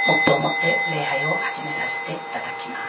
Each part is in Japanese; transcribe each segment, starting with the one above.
もっと思って礼拝を始めさせていただきます。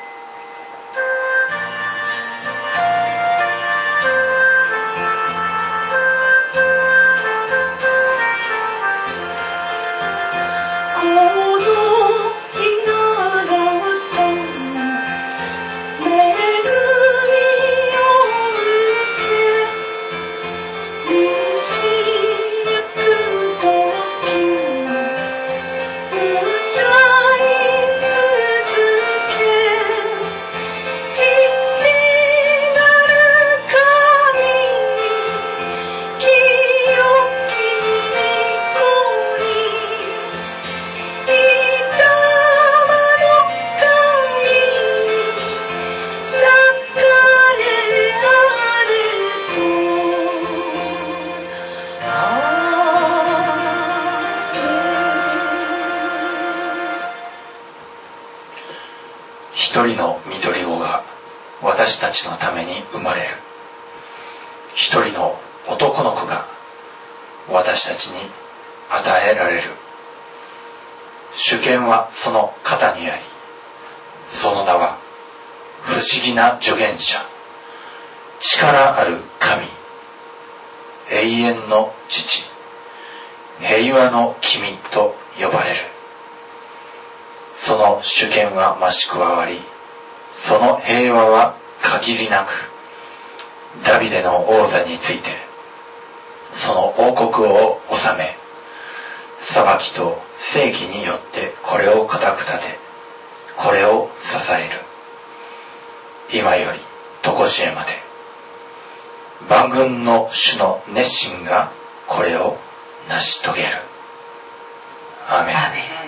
一人の緑子が私たちのために生まれる。一人の男の子が私たちに与えられる。主権はその肩にあり、その名は不思議な助言者、力ある神、永遠の父、平和の君と呼ばれる。その主権は増し加わり、その平和は限りなく、ダビデの王座について、その王国を治め、裁きと正義によってこれを固く立て、これを支える。今より常しえまで。万軍の主の熱心がこれを成し遂げる。アーメン。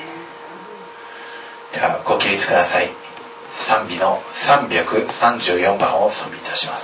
ではご起立ください。賛美の334番を賛美いたします。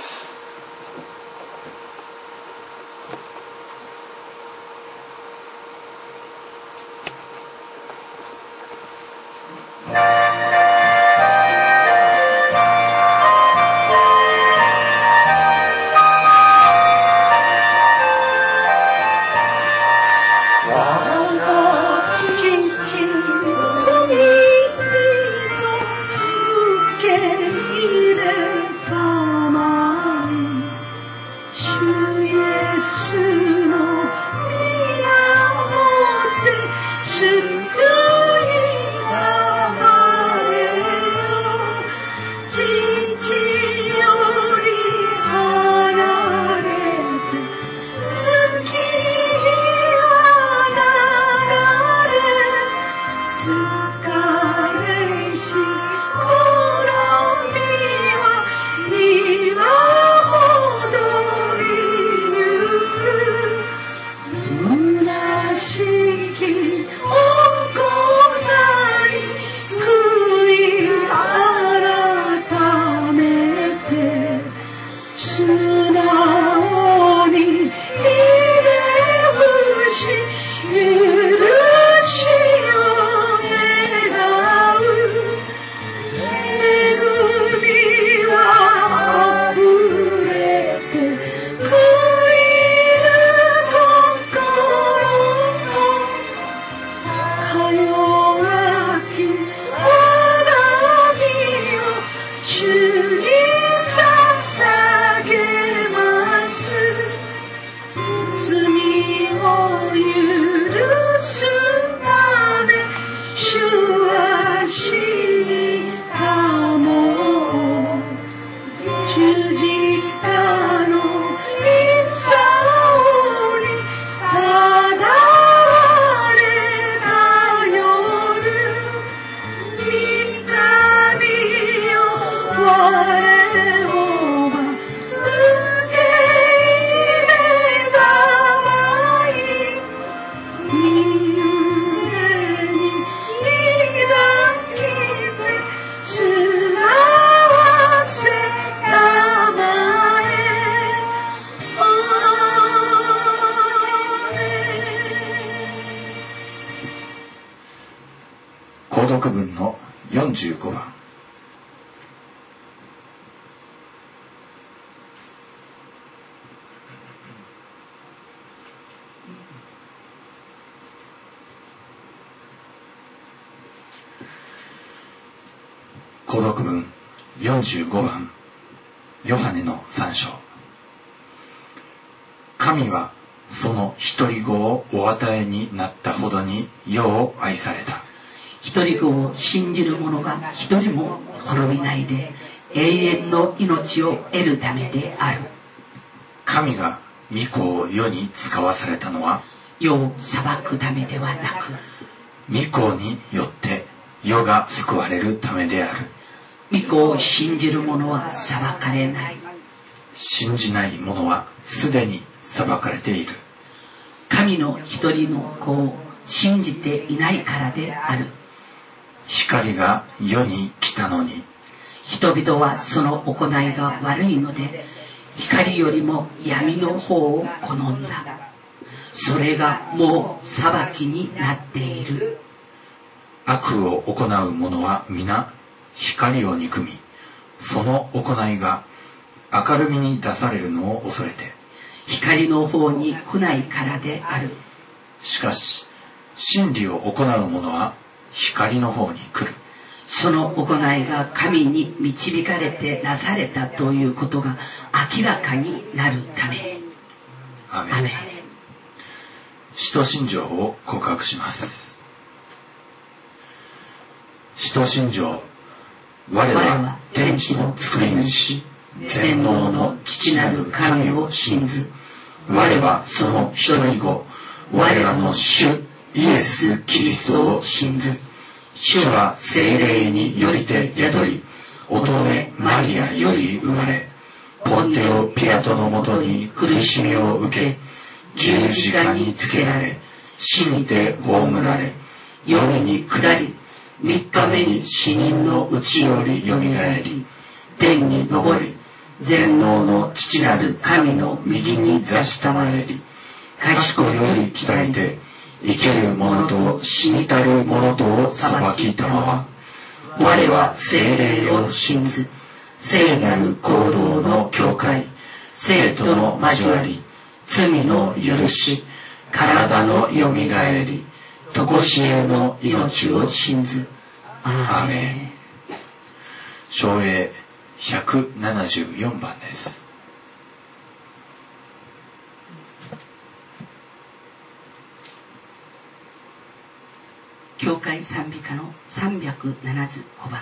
購読文の45番。 購読文45番、ヨハネの3章。神はその一人子をお与えになったほどに世を愛された。 一人子を信じる者が一人も滅びないで永遠の命を得るためである。 神が御子を世に使わされたのは、 世を裁くためではなく、 御子によって世が救われるためである。 御子を信じる者は裁かれない。 信じない者はすでに裁かれている。 神の一人の子を信じていないからである。 光が世に来たのに、 人々はその行いが悪いので、光よりも闇の方を好んだ。それがもう裁きになっている。 悪を行う者は皆光を憎み、その行いが明るみに出されるのを恐れて、 光の方に来ないからである。 しかし真理を行う者は光の方に来る。 その行いが神に導かれてなされたということが明らかになるため。 アメン。使徒信条を告白します。使徒信条。我は天地の作り主、全能の父なる神を信ず。我はその一人子、我らの主イエス・キリストを信ず。主は聖霊によりて宿り、乙女マリアより生まれ、ポンテオ・ピラトのもとに苦しみを受け、十字架につけられ、死にて葬られ、夜に下り、3日目に死人のうちよりよみがえり、天に昇り、全能の父なる神の右に座したまえり、賢より来たりて、生ける者と死にたる者とを裁きたまわ。我は聖霊を信ず、聖なる行動の教会、聖との交わり、罪の許し、体のよみがえり、とこしえの命を信ず。アーメン。唱詠174番です。 教会賛美歌の375番。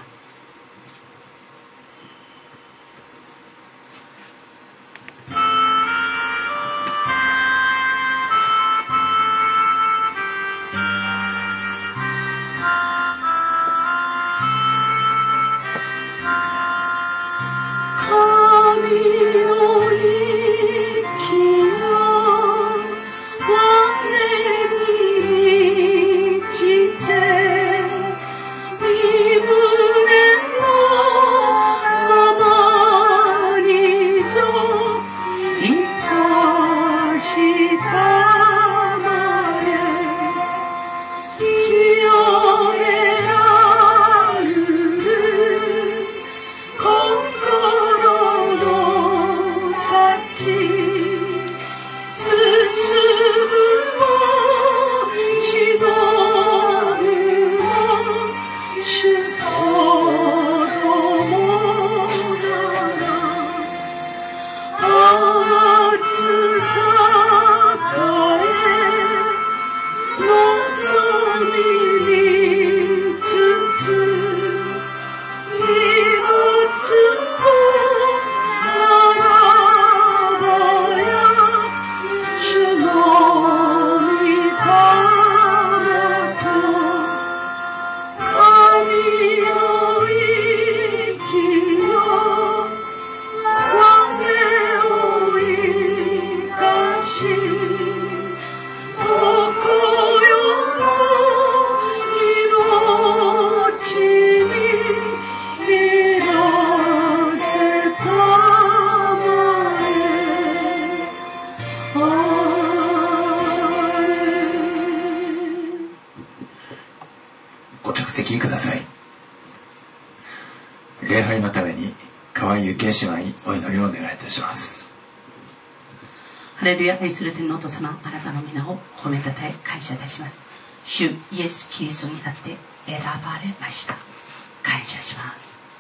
礼拝のために川井幸恵姉妹にお祈りをお願いいたします。 ハレルヤ。愛する天のお父様、あなたの皆を褒めたたえ感謝いたします。主イエス・キリストにあって選ばれました。感謝します。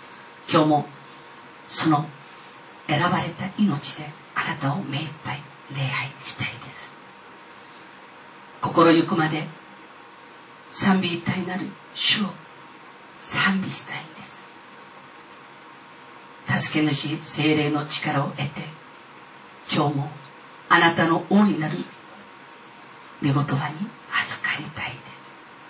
今日もその選ばれた命であなたを目いっぱい礼拝したいです。心ゆくまで賛美一体なる主を賛美したいんです。助け主聖霊の力を得て、今日もあなたの大いなる御言葉に預かりたいです。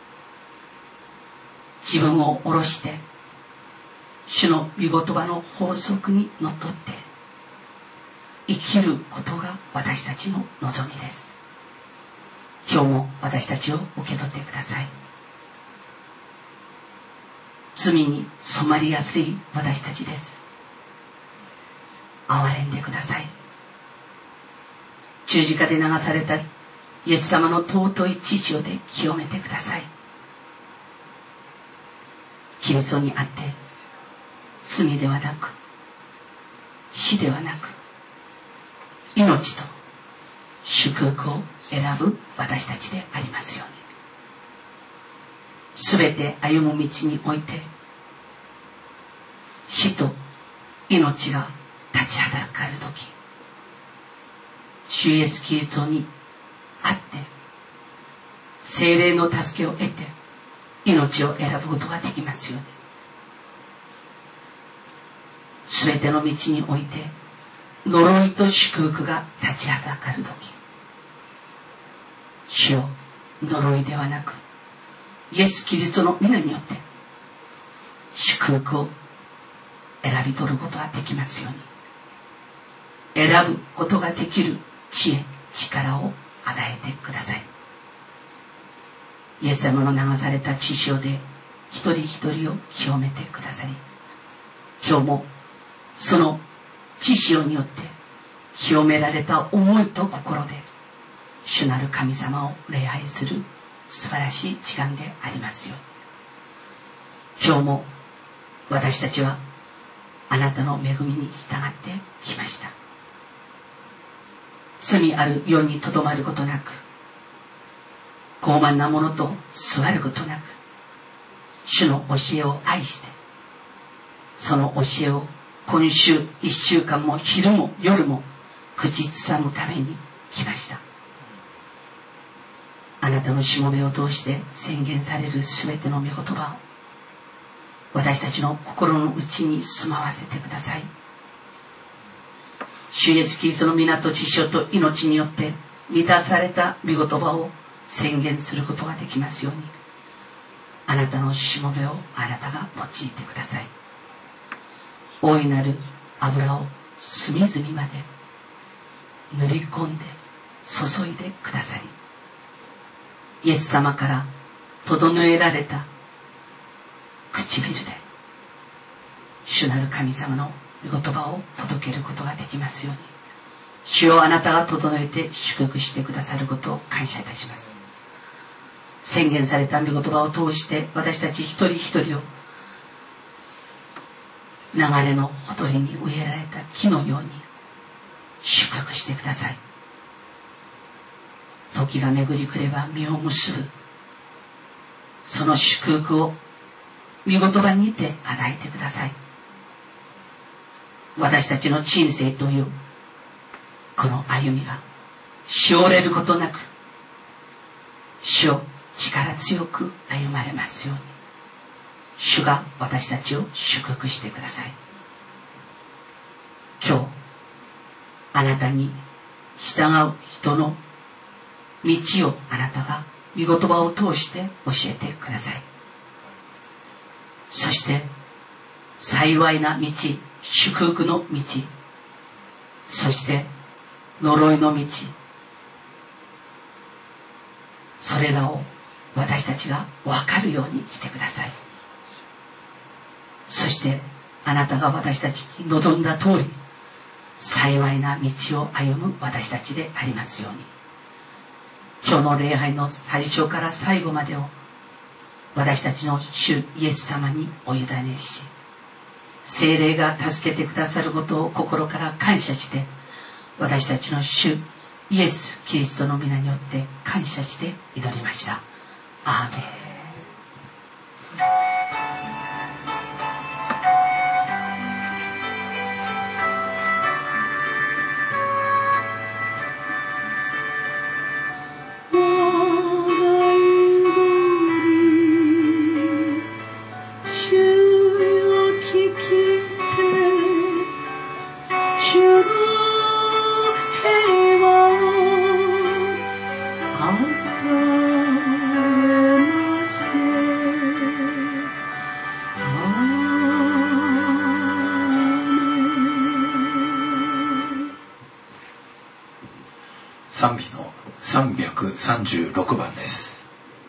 自分を下ろして主の御言葉の法則にのっとって生きることが私たちの望みです。今日も私たちを受け取ってください。罪に染まりやすい私たちです。憐れんでください。十字架で流されたイエス様の尊い血潮で清めてください。キリストにあって罪ではなく死ではなく命と祝福を選ぶ私たちでありますように。すべて歩む道において死と命が立ちはだかるとき、主イエスキリストにあって聖霊の助けを得て命を選ぶことができますように。すべての道において呪いと祝福が立ちはだかるとき、主よ、呪いではなくイエス・キリストの皆によって祝福を選び取ることができますように。選ぶことができる知恵、力を与えてください。イエス様の流された血潮で一人一人を清めてくださり、今日もその血潮によって清められた思いと心で主なる神様を礼拝する素晴らしい時間でありますように。今日も私たちはあなたの恵みに従ってきました。罪ある世にとどまることなく、傲慢なものと座ることなく、主の教えを愛して、その教えを今週1週間も昼も夜も口ずさむために来ました。あなたのしもべを通して宣言されるすべての御言葉を私たちの心の内に住まわせてください。主イエスキリストの皆と血潮と命によって満たされた御言葉を宣言することができますように、あなたのしもべをあなたが用いてください。大いなる油を隅々まで塗り込んで注いでくださり、イエス様から整えられた唇で主なる神様の御言葉を届けることができますように、主をあなたが整えて祝福してくださることを感謝いたします。宣言された御言葉を通して私たち一人一人を流れのほとりに植えられた木のように祝福してください。時が巡り来れば実を結ぶその祝福を御言葉にて与えてください。私たちの人生というこの歩みがしおれることなく、主を力強く歩まれますように、主が私たちを祝福してください。今日あなたに従う人の道をあなたが御言葉を通して教えてください。そして幸いな道、祝福の道、そして呪いの道、それらを私たちが分かるようにしてください。そしてあなたが私たちに望んだ通り幸いな道を歩む私たちでありますように、今日の礼拝の最初から最後までを私たちの主イエス様にお委ねし、聖霊が助けてくださることを心から感謝して、私たちの主イエス・キリストの皆によって感謝して祈りました。アーメン。 賛美の336番です。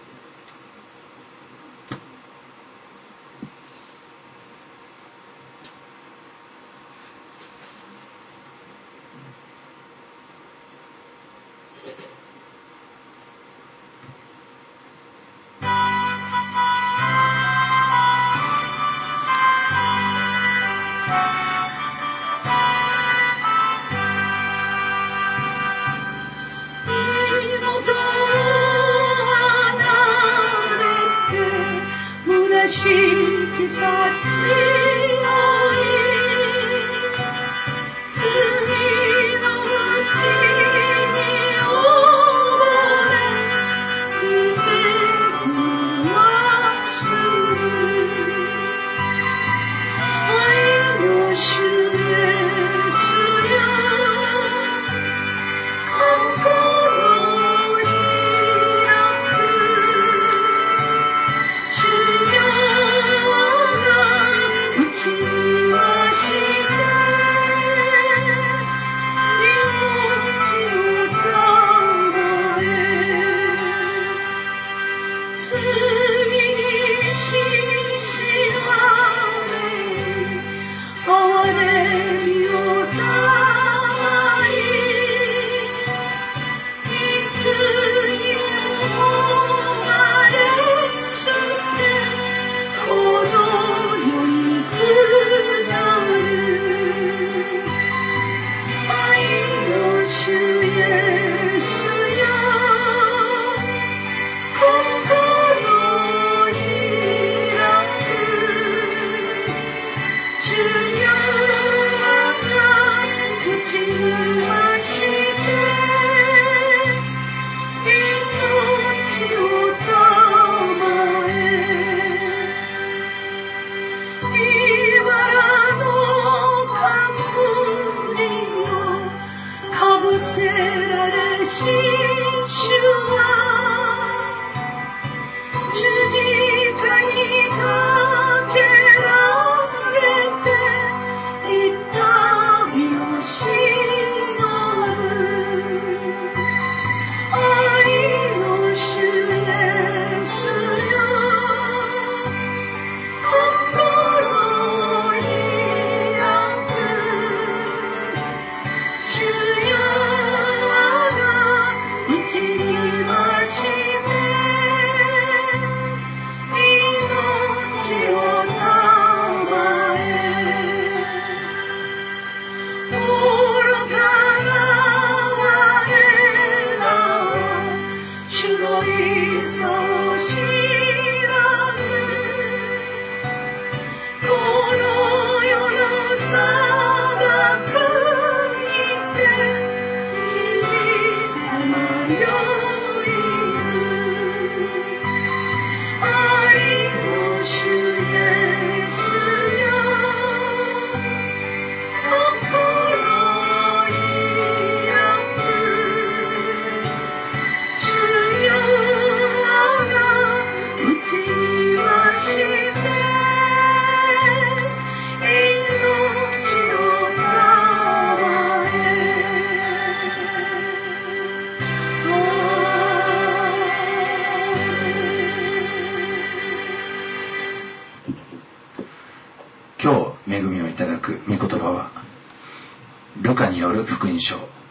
今日恵みをいただく御言葉はルカによる福音書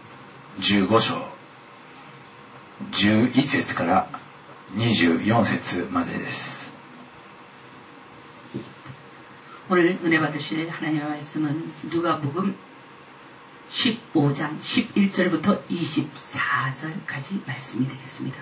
15章11節から24節までです。 오늘 은혜 받으실 하나님의 말씀은 누가복음 15장 11절부터 24절까지 말씀이 되겠습니다.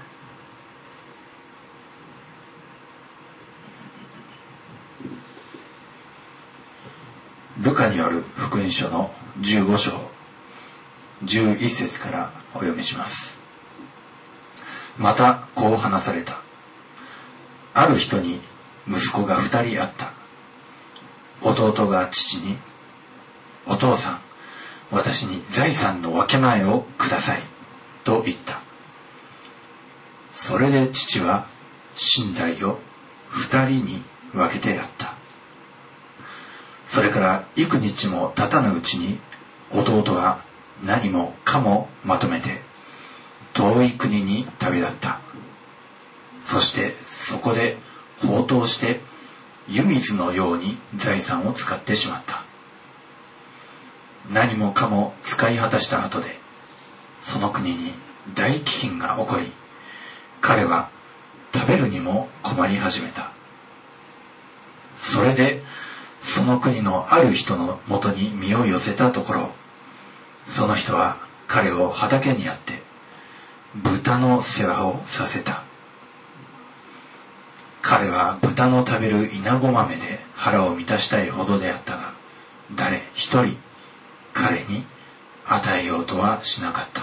루카による福音書の15章11節からお読みします。またこう話された。ある人に息子が2人あった。弟が父に、お父さん、私に財産の分け前をくださいと言った。それで父は身代を2人に分けてやった。それから幾日も経たぬうちに弟は何もかもまとめて遠い国に旅立った。そしてそこで放蕩して湯水のように財産を使ってしまった。何もかも使い果たした後で、その国に大飢饉が起こり、彼は食べるにも困り始めた。それでその国のある人のもとに身を寄せたところ、その人は彼を畑にやって豚の世話をさせた。彼は豚の食べるイナゴ豆で腹を満たしたいほどであったが、誰一人彼に与えようとはしなかった。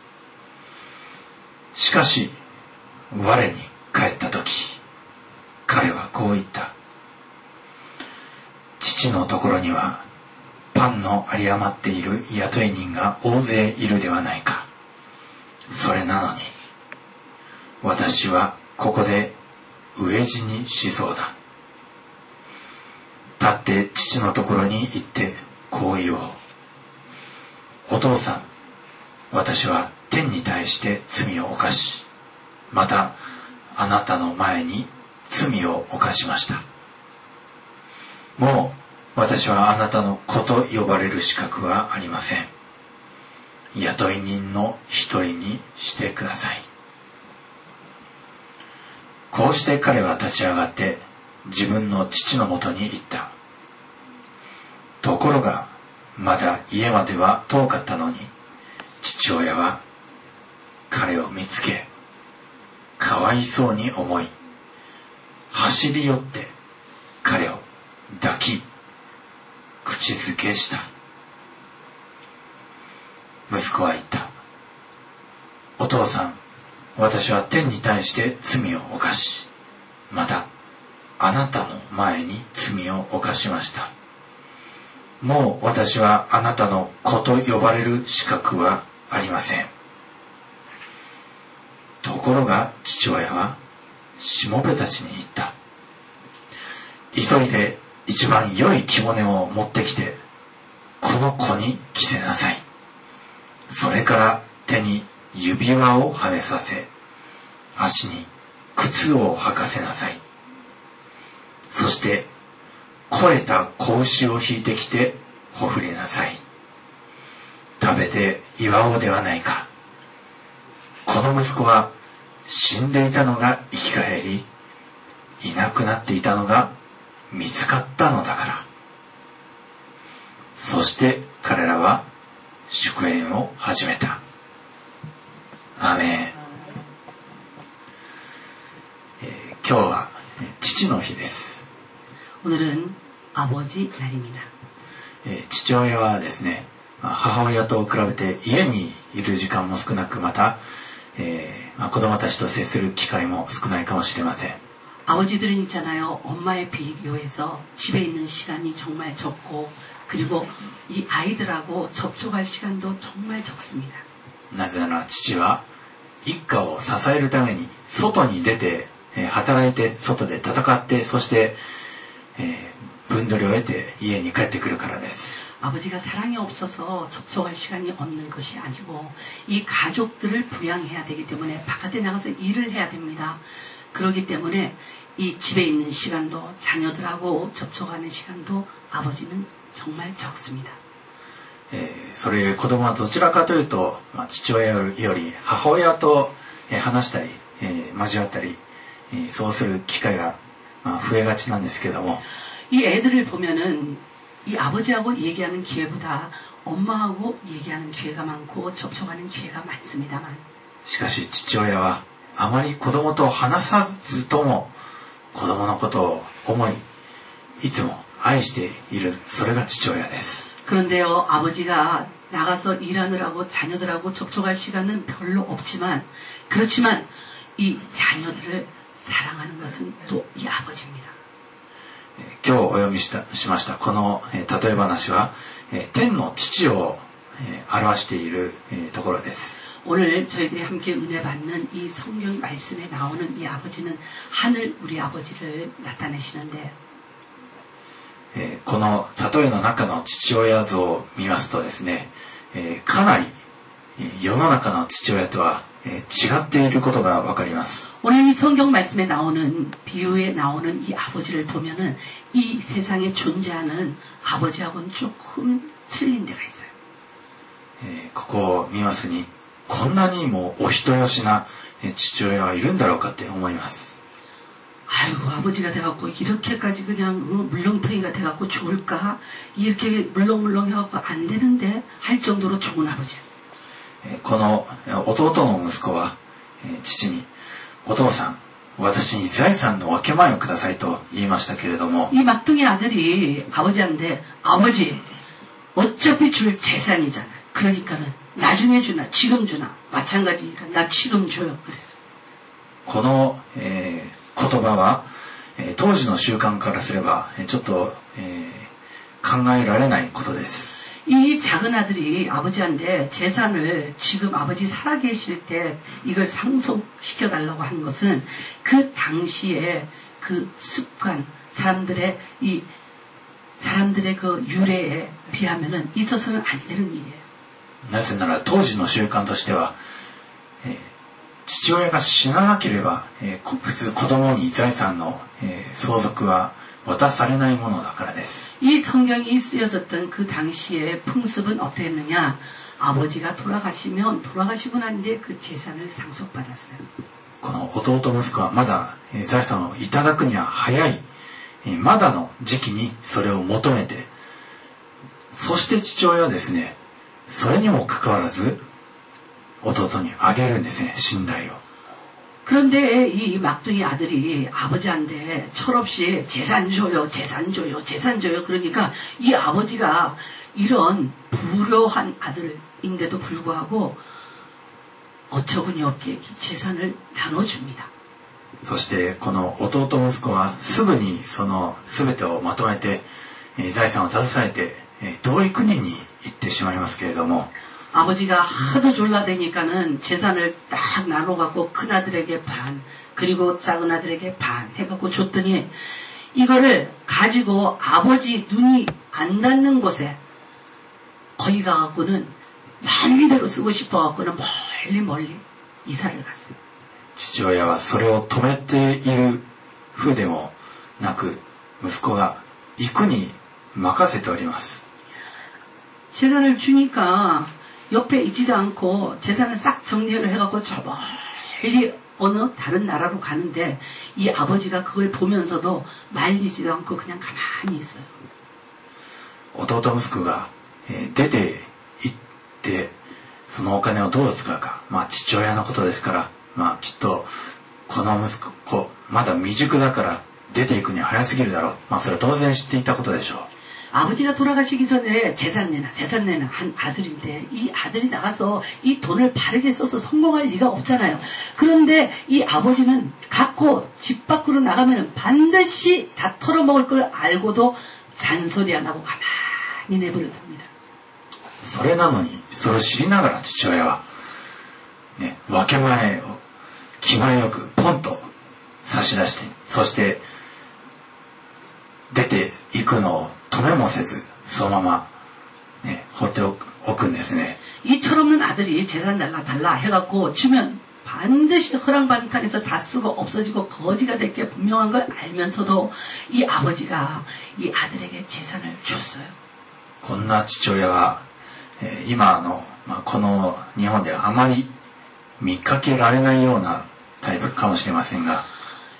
しかし我に帰った時、彼はこう言った。父のところにはパンの有り余っている雇い人が大勢いるではないか。それなのに私はここで飢え死にしそうだ。立って父のところに行ってこう言おう。お父さん、私は天に対して罪を犯し、またあなたの前に罪を犯しました。もう私はあなたの子と呼ばれる資格はありません。雇い人の一人にしてください。こうして彼は立ち上がって自分の父のもとに行った。ところがまだ家までは遠かったのに、父親は彼を見つけ、かわいそうに思い、走り寄って彼を抱き、口づけした。息子は言った。お父さん、私は天に対して罪を犯し、またあなたの前に罪を犯しました。もう私はあなたの子と呼ばれる資格はありません。ところが父親はしもべたちに言った。急いで一番良い着物を持ってきて、この子に着せなさい。それから手に指輪をはめさせ、足に靴を履かせなさい。そして肥えた子牛を引いてきてほふりなさい。食べて祝おうではないか。この息子は死んでいたのが生き返り、いなくなっていたのが見つかったのだから。そして彼らは祝宴を始めた。アーメン。今日は父の日です。 오늘은 아버지 날입니다. 父親はですね、母親と比べて家にいる時間も少なく、また、子供たちと接する機会も少ないかもしれません。 아버지들은 있잖아요. 엄마에 비교해서 집에 있는 시간이 정말 적고, 그리고 이 아이들하고 접촉할 시간도 정말 적습니다. なぜなら父は一家を支えるために外に出て、働いて外で戦って、そして、分取りを得て家に帰ってくるからです。 아버지가 사랑이 없어서 접촉할 시간이 없는 것이 아니고 이 가족들을 부양해야 되기 때문에 바깥에 나가서 일을 해야 됩니다. 그렇기 때문에 이 집에 있는 시간도 자녀들하고 접촉하는 시간도 아버지는 정말 적습니다. それ子供はどちらかというと、父親より母親と話したり、交わったり、そうする機会が増えがちなんですけども、 이 애들을 보면은 이 아버지하고 얘기하는 기회보다 엄마하고 얘기하는 기회가 많고 접촉하는 기회가 많습니다만, しかし父親はあまり子供と話さずとも子供のことを思い、いつも愛している、それが父親です。 그런데요, 아버지가 나가서 일하느라고 자녀들하고 접촉할 시간은 별로 없지만, 그렇지만 이 자녀들을 사랑하는 것은 또 이 아버지입니다. 今日お読みしましたこの例え話は天の父を表しているところです。 오늘 저희들이 함께 은혜 받는 이 성경 말씀에 나오는 이 아버지는 하늘 우리 아버지를 나타내시는데, この例えの中の父親像を見ますとですね、かなり世の中の父親とは違っていることがわかります。 오늘 이 성경 말씀에 나오는 비유에 나오는 이 아버지를 보면은 이 세상에 존재하는 아버지하고는 조금 틀린 데가 있어요. ここを見ますにこんなにもお人よしな父親はいるんだろうかって思います。 아이고 아버지가 돼갖고 이렇게까지 그냥 물렁텅이가 돼갖고 좋을까? 이렇게 물렁물렁 해갖고 안 되는데 할 정도로 좋은 아버지. この弟の息子は父にお父さん私に財産の分け前をくださいと言いましたけれども 이 막둥이 아들이 아버지한테 아버지 어차피 줄 재산이잖아. 그러니까는 나중에 주나 지금 주나 마찬가지니까 나 지금 줘요. 그랬어. この言葉は当時の習慣からすればちょっと考えられないことです。 이 작은 아들이 아버지한테 재산을 지금 아버지 살아계실 때 이걸 상속시켜달라고 한 것은 그 당시에 그 습관, 사람들의 그 유래에 비하면은 있어서는 안 되는 일이에요. なぜなら当時の習慣としては父親が死ななければ普通子供に財産の相続は渡されないものだからです。 이 성경이 쓰여졌던 그 당시의 풍습은 어땠느냐? 아버지가 돌아가시고 난 뒤에 그 재산을 상속받았어요. この弟息子はまだ財産をいただくには早いまだの時期にそれを求めて、そして父親はですね、それにもかかわらず弟にあげるんですね、信頼を。 그런데 이 막둥이 아들이 아버지한테 철없이 재산 줘요. 그러니까 이 아버지가 이런 불효한 아들인데도 불구하고 어처구니 없게 재산을 나눠줍니다. そしてこの弟息子はすぐにその全てをまとめて財産を携えて遠い国に行ってしまいますけれども、 아버지가 하도 졸라대니까는 재산을 딱 나눠갖고 큰 아들에게 반, 그리고 작은 아들에게 반 해갖고 줬더니 이거를 가지고 아버지 눈이 안 닿는 곳에 거기 가갖고는 마음대로 쓰고 싶어갖고는 멀리 이사를 갔어요. 父親はそれを止めている風でもなく息子が行くに任せております。 재산을 주니까 옆에 있지도 않고 재산을 싹 정리를 해갖고 저 멀리 어느 다른 나라로 가는데 이 아버지가 그걸 보면서도 말리지도 않고 그냥 가만히 있어요. 弟息子が出て行ってそのお金をどう使うか、父親のことですから、きっとこの息子まだ未熟だから出ていくには早すぎるだろう。それは当然知っていたことでしょう。 아버지가 돌아가시기 전에 재산 내나 한 아들인데 이 아들이 나가서 이 돈을 바르게 써서 성공할 리가 없잖아요. 그런데 이 아버지는 갖고 집 밖으로 나가면 반드시 다 털어먹을 걸 알고도 잔소리 안 하고 가만히 내버려 둡니다. それなのにそれを知りながら父親は分け前を気前よくポンと差し出して、そして出ていくのを止めもせずそのまま放っておくんですね。 이 철없는 아들이 재산 달라 해갖고 주면 반드시 허랑방탕에서 다 쓰고 없어지고 거지가 될 게 분명한 걸 알면서도 이 아버지가 이 아들에게 재산을 줬어요. こんな父親は今のこの日本ではあまり見かけられないようなタイプかもしれませんが、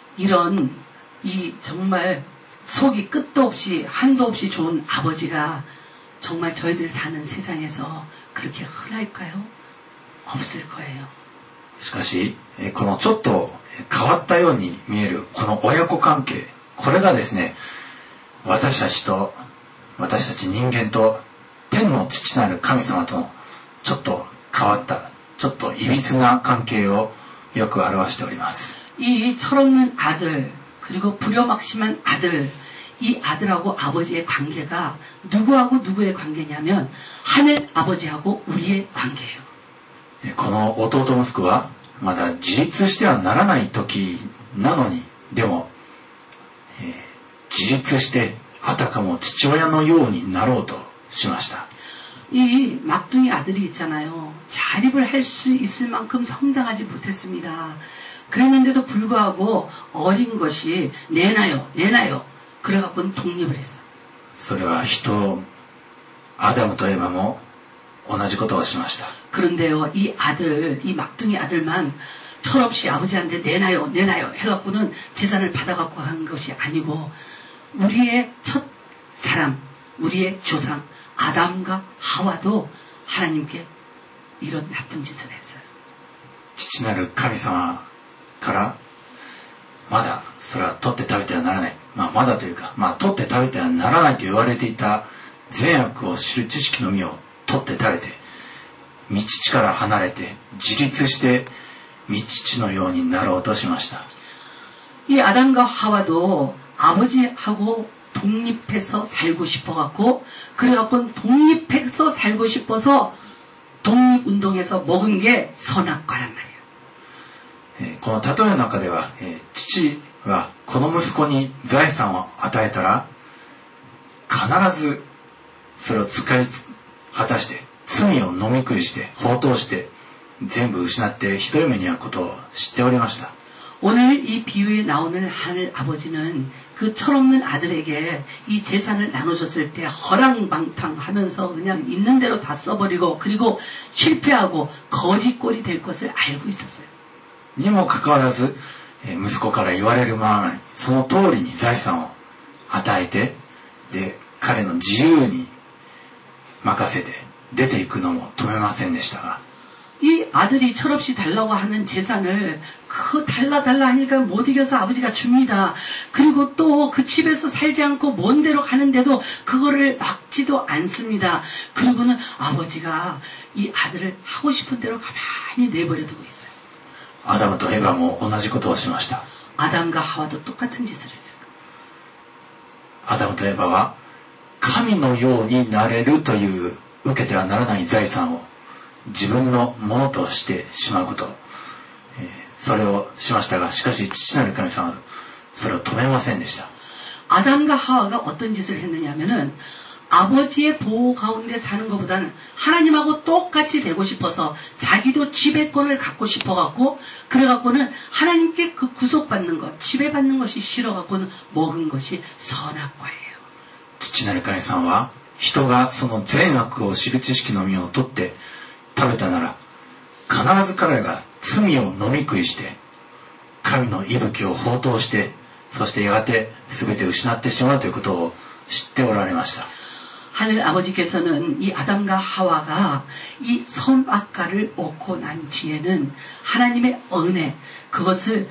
이런 이 정말 속이 끝도 없이 한도 없이 좋은 아버지가 정말 저희들 사는 세상에서 그렇게 흔할까요? 없을 거예요. しかしこのちょっと変わったように見えるこの親子関係、これがですね、私たち人間と天の父なる神様とちょっと変わったちょっといびつな関係をよく表しております。 이 철없는 아들 그리고 불효막심한 아들, 이 아들하고 아버지의 관계가 누구하고 누구의 관계냐면 하늘 아버지하고 우리의 관계예요. この弟息子はまだ自立してはならない時なのに、でも、自立してあたかも父親のようになろうとしました。 이 막둥이 아들이 있잖아요. 자립을 할 수 있을 만큼 성장하지 못했습니다. 그랬는데도 불구하고 어린 것이 내놔요. 그래갖고는 독립을 했어. それは人、アダムとエバも同じことをしました。 그런데요, 이 막둥이 아들만 철없이 아버지한테 내놔요 해갖고는 재산을 받아갖고 한 것이 아니고 우리의 첫 사람, 우리의 조상 아담과 하와도 하나님께 이런 나쁜 짓을 했어요. 父なる神様からまだそれは取って食べてはならない。まだというか、取って食べてはならないと言われていた善悪を知る知識の実を取って食べて、父から離れて自立して父のようになろうとしました。 이 아담과 하와도 아버지하고 독립해서 살고 싶어갖고 그래갖고 독립해서 살고 싶어서 독립운동에서 먹은 게 선악과란 말이에요. この例えの中では、父はこの息子に財産を与えたら必ずそれを使い果たして罪を飲み食いして放蕩して全部失ってひどい目に遭うことを知っておりました。 오늘 이 비유에 나오는 하늘 아버지는 그 철없는 아들에게 이 재산을 나눠줬을 때 허랑방탕하면서 그냥 있는 대로 다 써버리고 그리고 실패하고 거지꼴이 될 것을 알고 있었어요. にもかかわらず、息子から言われるままにその通りに財産を与えて、で彼の自由に任せて出ていくのも止めませんでしたが、 이 아들이 철없이 달라고 하는 재산을 그 달라 하니까 못 이겨서 아버지가 줍니다. 그리고 또 그 집에서 살지 않고 먼 데로 가는데도 그거를 막지도 않습니다. 그리고는 아버지가 이 아들을 하고 싶은 대로 가만히 내버려 두고 있어요. アダムとエバも同じことをしました。 아담과 하와도 똑같은 짓을 했어요. アダムとエバは神のようになれるという受けてはならない財産を自分のものとしてしまうこと、それをしましたが、しかし父なる神様はそれを止めませんでした。 아담과 하와가 어떤 짓을 했느냐면은 아버지의 보호 가운데 사는 것보다는 하나님하고 똑같이 되고 싶어서 자기도 지배권을 갖고 싶어갖고 그래갖고는 하나님께 그 구속받는 것, 지배받는 것이 싫어갖고는 먹은 것이 선악과예요. 父なる神様は人がその善悪を知る知識の実を取って食べたなら必ず彼らが罪を飲み食いして神の息吹を放蕩してそしてやがて全て失ってしまうということを知っておられました。 하늘 아버지께서는 이 아담과 하와가 이 선악과를 얻고 난 뒤에는 하나님의 은혜 그것을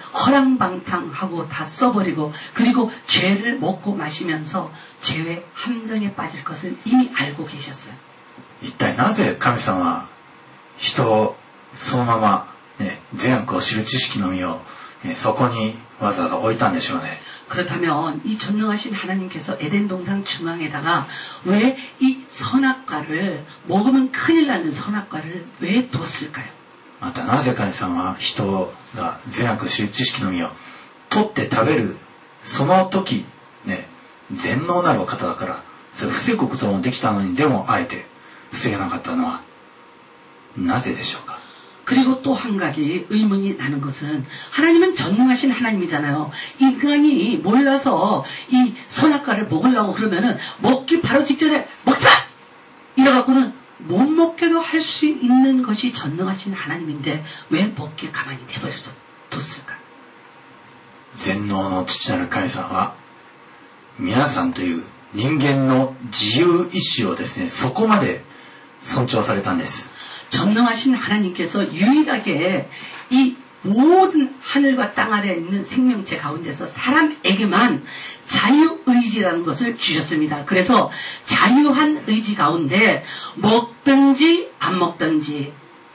허랑방탕하고 다 써버리고 그리고 죄를 먹고 마시면서 죄의 함정에 빠질 것을 이미 알고 계셨어요. 一体なぜ神様は人をそのまま、善悪を知る知識の実を、そこにわざわざ置いたんでしょうね。 그렇다면 이 전능하신 하나님께서 에덴 동산 중앙에다가 왜 이 선악과를 먹으면 큰일 나는 선악과를 왜 뒀을까요? またなぜ神様は人が善悪を知る知識の実を取って食べるその時、全能なるお方だからそれ防ぐこともできたのにでもあえて防げなかったのはなぜでしょうか? 그리고 또 한 가지 의문이 나는 것은 하나님은 전능하신 하나님이잖아요. 인간이 몰라서 이 선악과를 먹으려고 그러면은 먹기 바로 직전에 먹지 마! 이래갖고는 못 먹게도 할 수 있는 것이 전능하신 하나님인데 왜 먹게 가만히 내버려 뒀을까? 全能の父なる神様は皆さんという人間の自由意志をですね、そこまで尊重されたんです。 전능하신 하나님께서 유일하게 이 모든 하늘과 땅 아래에 있는 생명체 가운데서 사람에게만 자유의지라는 것을 주셨습니다. 그래서 자유한 의지 가운데 먹든지 안 먹든지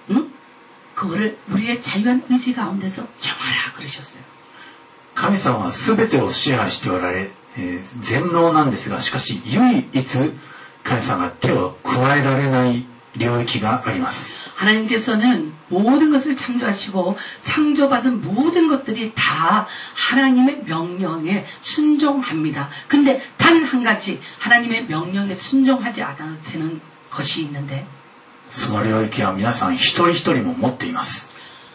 그거를 우리의 자유한 의지 가운데서 정하라 그러셨어요. 神様は全てを支配しておられ、全能なんですが、しかし唯一神様が手を加えられない領域があります。 하나님께서는 모든 것을 창조하시고 창조받은 모든 것들이 다 하나님의 명령에 순종합니다. 근데 단 한 가지 하나님의 명령에 순종하지 않아도 되는 것이 있는데 その領域は皆さん一人一人も持っています。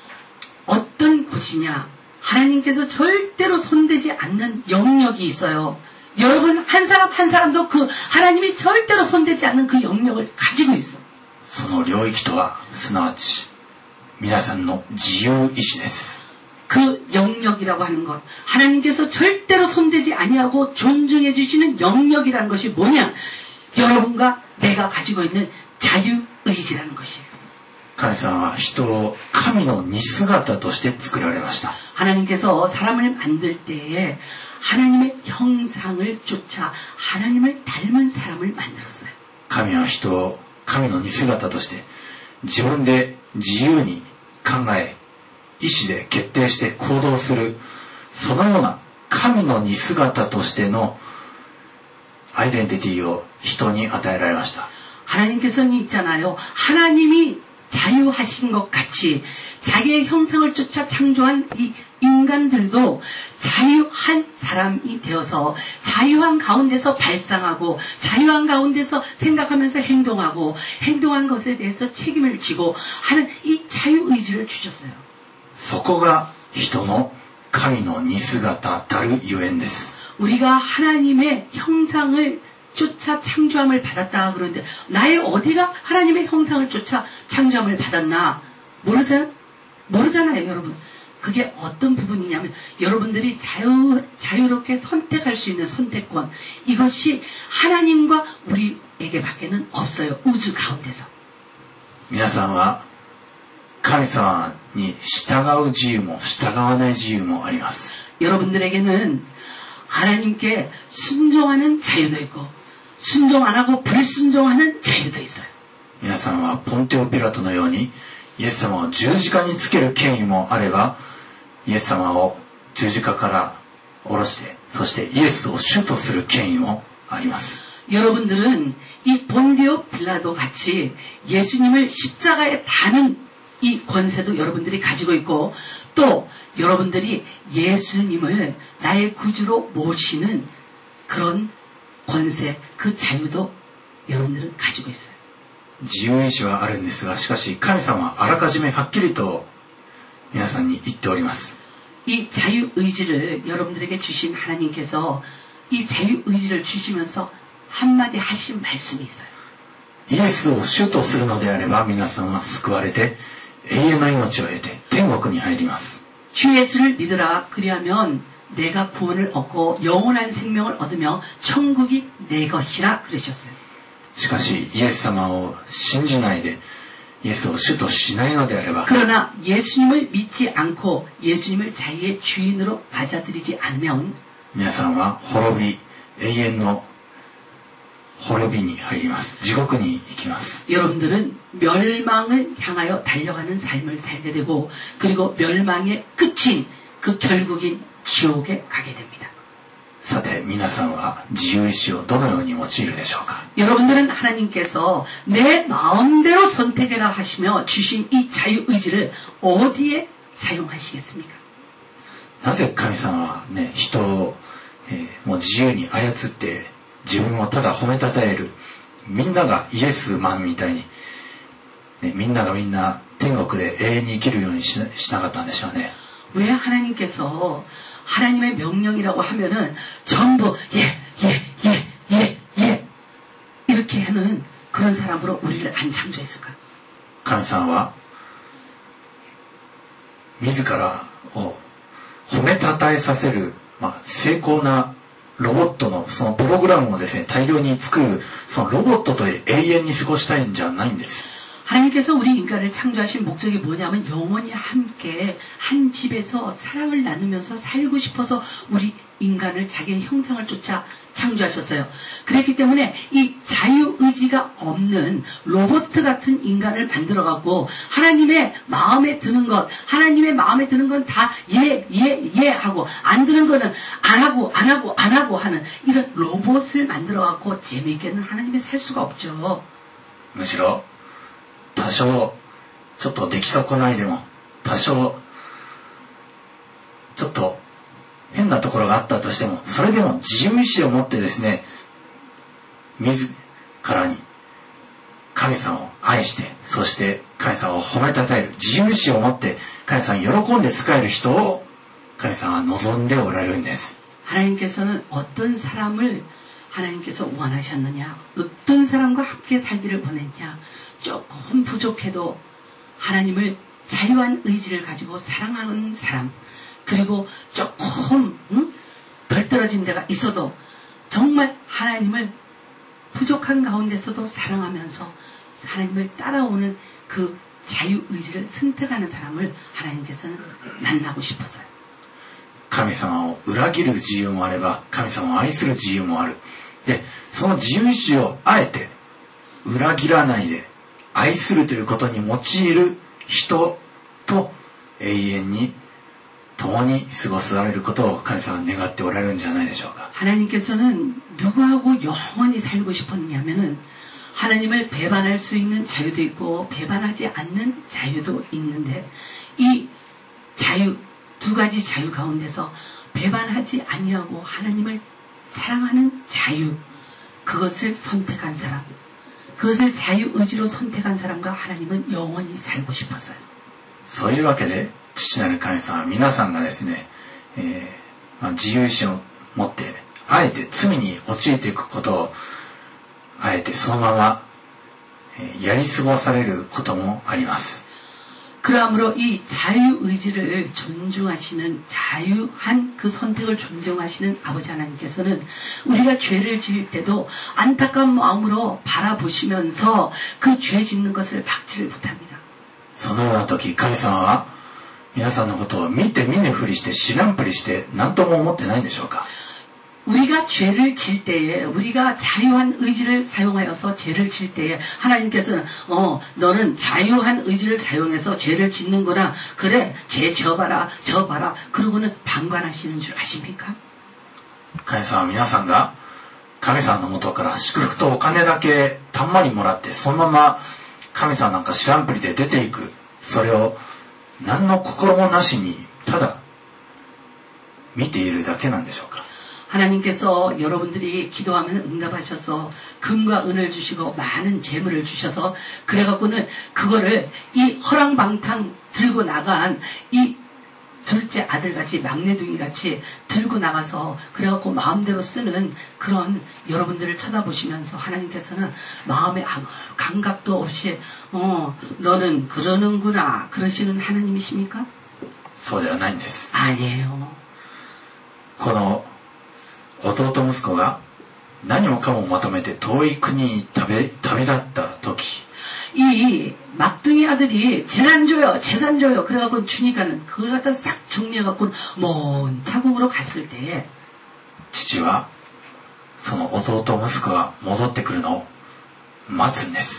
어떤 곳이냐? 하나님께서 절대로 손대지 않는 영역이 있어요. 여러분 한 사람 한 사람도 그 하나님이 절대로 손대지 않는 그 영역을 가지고 있어. その領域とはすなわち皆さんの自由意志です。 그 영역이라고 하는 것, 하나님께서 절대로 손대지 아니하고 존중해 주시는 영역이라는 것이 뭐냐? 여러분과 내가 가지고 있는 자유의지라는 것이에요. 神様は人を神の似姿として作られました。 하나님께서 사람을 만들 때에 하나님의 형상을 쫓아 하나님을 닮은 사람을 만들었어요. 神は人を神の似姿として自分で自由に考え、意志で決定して行動する、そのような神の似姿としてのアイデンティティを人に与えられました。 하나님께서는 있잖아요. 하나님이 자유하신 것 같이 자기의 형상을 쫓아 창조한 이 인간들도 자유한 사람이 되어서 자유한 가운데서 발상하고 자유한 가운데서 생각하면서 행동하고 행동한 것에 대해서 책임을 지고 하는 이 자유의지를 주셨어요. そこが人の神の似姿たるゆえんです。 우리가 하나님의 형상을 쫓아 창조함을 받았다 그러는데 나의 어디가 하나님의 형상을 쫓아 창조함을 받았나 모르잖아요 여러분. 그게 어떤 부분이냐면 여러분들이 자유롭게 선택할 수 있는 선택권, 이것이 하나님과 우리에게 밖에는 없어요. 우주 가운데서. 皆さんは神様に従う自由も従わない自由もあります。 여러분들에게는 하나님께 순종하는 자유도 있고 순종 안 하고 불순종하는 자유도 있어요. 皆さんはポンテオピラトのようにイエス様を十字架につける権威もあれば、イエス様を十字架から下ろして、そしてイエスを主とする権威もあります。 여러분들은 이 본디오 빌라도 같이 예수님을 십자가에 다는 이 권세도 여러분들이 가지고 있고, 또 여러분들이 예수님을 나의 구주로 모시는 그런 권세, 그 자유도 여러분들은 가지고 있어요. 自由意志はあるんですが、しかし神様はあらかじめはっきりと皆さんに言っております。 이 자유의지를 여러분들에게 주신 하나님께서 이 자유의지를 주시면서 한마디 하신 말씀이 있어요. イエスを主とするのであれば皆さんは救われて永遠の命を得て天国に入ります。 주 예수를 믿으라. 그리하면 내가 구원을 얻고 영원한 생명을 얻으며 천국이 내 것이라 그러셨어요. しかしイエス様を信じないでイエスを主としないのであれば 그러나 예수님을 믿지 않고 예수님을 자기의 주인으로 맞아들이지 않으면 皆さんは滅び永遠の滅びに入ります。地獄に行きます。 여러분들은 멸망을 향하여 달려가는 삶을 살게 되고 그리고 멸망의 끝인 그 결국인 지옥에 가게 됩니다. さて皆さんは自由意志をどのように用いるでしょうか。 여러분들은 하나님께서 내 마음대로 선택해라 하시며 주신 이 자유의지를 어디에 사용하시겠습니까? なぜ神様はね、人を、もう自由に操って自分をただ褒めたたえる、みんながイエスマンみたいに、ね、みんながみんな天国で永遠に生きるように しなかったんでしょうね。 왜 하나님께서 하나님의 명령이라고 하면은 전부 예 이렇게 하는 그런 사람으로 우리를 안 창조했을까? 神様は自らを褒めたたえさせる、精巧なロボットのそのプログラムをですね、大量に作る、そのロボットと永遠に過ごしたいんじゃないんです。 하나님께서 우리 인간을 창조하신 목적이 뭐냐면 영원히 함께 한 집에서 사랑을 나누면서 살고 싶어서 우리 인간을 자기의 형상을 쫓아 창조하셨어요. 그랬기 때문에 이 자유의지가 없는 로봇 같은 인간을 만들어갖고 하나님의 마음에 드는 것, 하나님의 마음에 드는 건 다 예 하고 안 드는 거는 안 하고 하는 이런 로봇을 만들어갖고 재미있게는 하나님이 살 수가 없죠. むしろ多少ちょっと出来損ないでも多少ちょっと変なところがあったとしてもそれでも自由意志を持ってですね自らに神様を愛して、そして神様を褒めたたえる、自由意志を持って神様に喜んで仕える人を神様は望んでおられるんです。 하나님께서는 어떤 사람을 하나님께서 원하셨느냐, 어떤 사람과 함께 살기를 원했냐. 조금 부족해도 하나님을 자유한 의지를 가지고 사랑하는 사람, 그리고 조금 덜 떨어진 데가 있어도 정말 하나님을 부족한 가운데서도 사랑하면서 하나님을 따라오는 그 자유의지를 선택하는 사람을 하나님께서는 만나고 싶었어요. 神様を裏切る自由もあれば、神様を愛する自由もある。で、その自由意志をあえて裏切らないで愛するということに用いる人と永遠に共に過ごされることを神様は願っておられるんじゃないでしょうか。 하나님께서는 누구하고 영원히 살고 싶었냐면은 하나님을 배반할 수 있는 자유도 있고 배반하지 않는 자유도 있는데 이 자유 두 가지 자유 가운데서 배반하지 아니하고 하나님을 사랑하는 자유, 그것을 선택한 사람, 그것을 자유의지로 선택한 사람과 하나님은 영원히 살고 싶었어요. そういうわけで父なる神様は皆さんがですね、自由意志を持ってあえて罪に陥っていくことをあえてそのままやり過ごされることもあります。 그러므로 이 자유의지를 존중하시는 자유한 그 선택을 존중하시는 아버지 하나님께서는 우리가 죄를 지을 때도 안타까운 마음으로 바라보시면서 그 죄 짓는 것을 막지를 못합니다. そのような時神様は皆さんのことを見て見ぬふりして知らんぷりして何とも思ってないんでしょうか。 우리가 죄를 질 때에 우리가 자유한 의지를 사용하여서 죄를 질 때에 하나님께서는 너는 자유한 의지를 사용해서 죄를 짓는구나. 그래 죄 져봐라 그러고는 방관하시는 줄 아십니까? 神様は皆さんが神様の元から祝福とお金だけたんまりもらってそのまま神様なんか知らんぷりで出ていく、それを何の心もなしにただ見ているだけなんでしょうか。 하나님께서 여러분들이 기도하면 응답하셔서 금과 은을 주시고 많은 재물을 주셔서 그래갖고는 그거를 이 허랑방탕 들고 나간 이 둘째 아들같이 막내둥이같이 들고 나가서 그래갖고 마음대로 쓰는 그런 여러분들을 쳐다보시면서 하나님께서는 마음에 아무 감각도 없이 너는 그러는구나 그러시는 하나님이십니까? そうではないんです。 아니에요. この弟息子が何もかもまとめて遠い国に旅立った時 이 막둥이 아들이 재산 줘요 그래갖고 주니까는 그걸 갖다 싹 정리해갖고 먼 타국으로 갔을 때에 父はその弟息子が戻ってくるのを待つんです。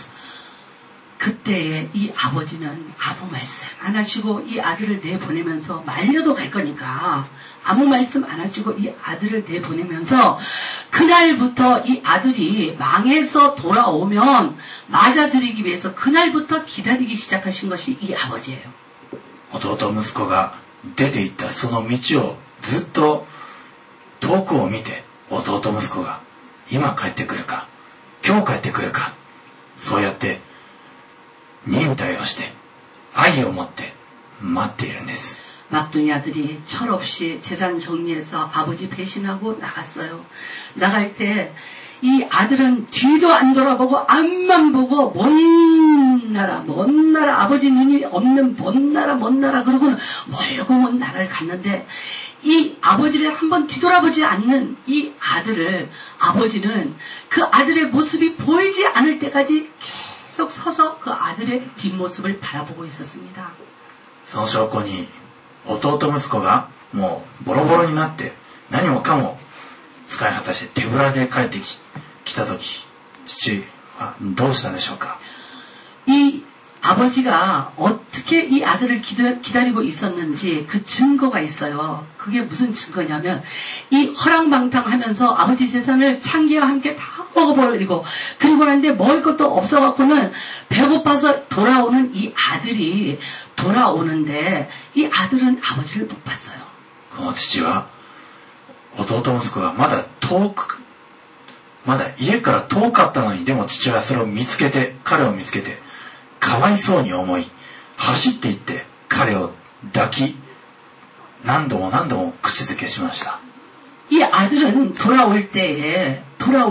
그때에 이 아버지는 아무 말씀 안 하시고 이 아들을 내보내면서 말려도 갈 거니까 아무 말씀 안 하시고 이 아들을 내보내면서 그날부터 이 아들이 망해서 돌아오면 맞아들이기 위해서 그날부터 기다리기 시작하신 것이 이 아버지예요. 弟息子が出て行ったその道をずっと遠くを見て弟息子が今帰ってくるか今日帰ってくるかそうやって忍耐をして愛を持って待っているんです。 막둥이 아들이 철없이 재산 정리해서 아버지 배신하고 나갔어요. 나갈 때 이 아들은 뒤도 안 돌아보고 앞만 보고 먼 나라 아버지 눈이 없는 먼 나라 그러고는 멀고 먼 나라를 갔는데 이 아버지를 한번 뒤돌아보지 않는 이 아들을 아버지는 그 아들의 모습이 보이지 않을 때까지 계속 서서 그 아들의 뒷모습을 바라보고 있었습니다. その証拠に弟息子がもうボロボロになって何もかも使い果たして手ぶらで帰ってきた時父はどうしたんでしょうか。 이 아버지가 어떻게 이 아들을 기다리고 있었는지 그 증거가 있어요. 그게 무슨 증거냐면 이 허랑방탕하면서 아버지 재산을 창기와 함께 다 먹어버리고 그리고 난데 먹을 것도 없어갖고는 배고파서 돌아오는 이 아들이 돌아오는데 이 아들은 아버지를 못 봤어요. この父は弟息子がまだ遠くまだ家から遠かったのに、でも父はそれを見つけて、彼を見つけて、かわいそうに思い、走って行って彼を抱き、何度も何度も口づけしました。 이 아들은 돌아올 때에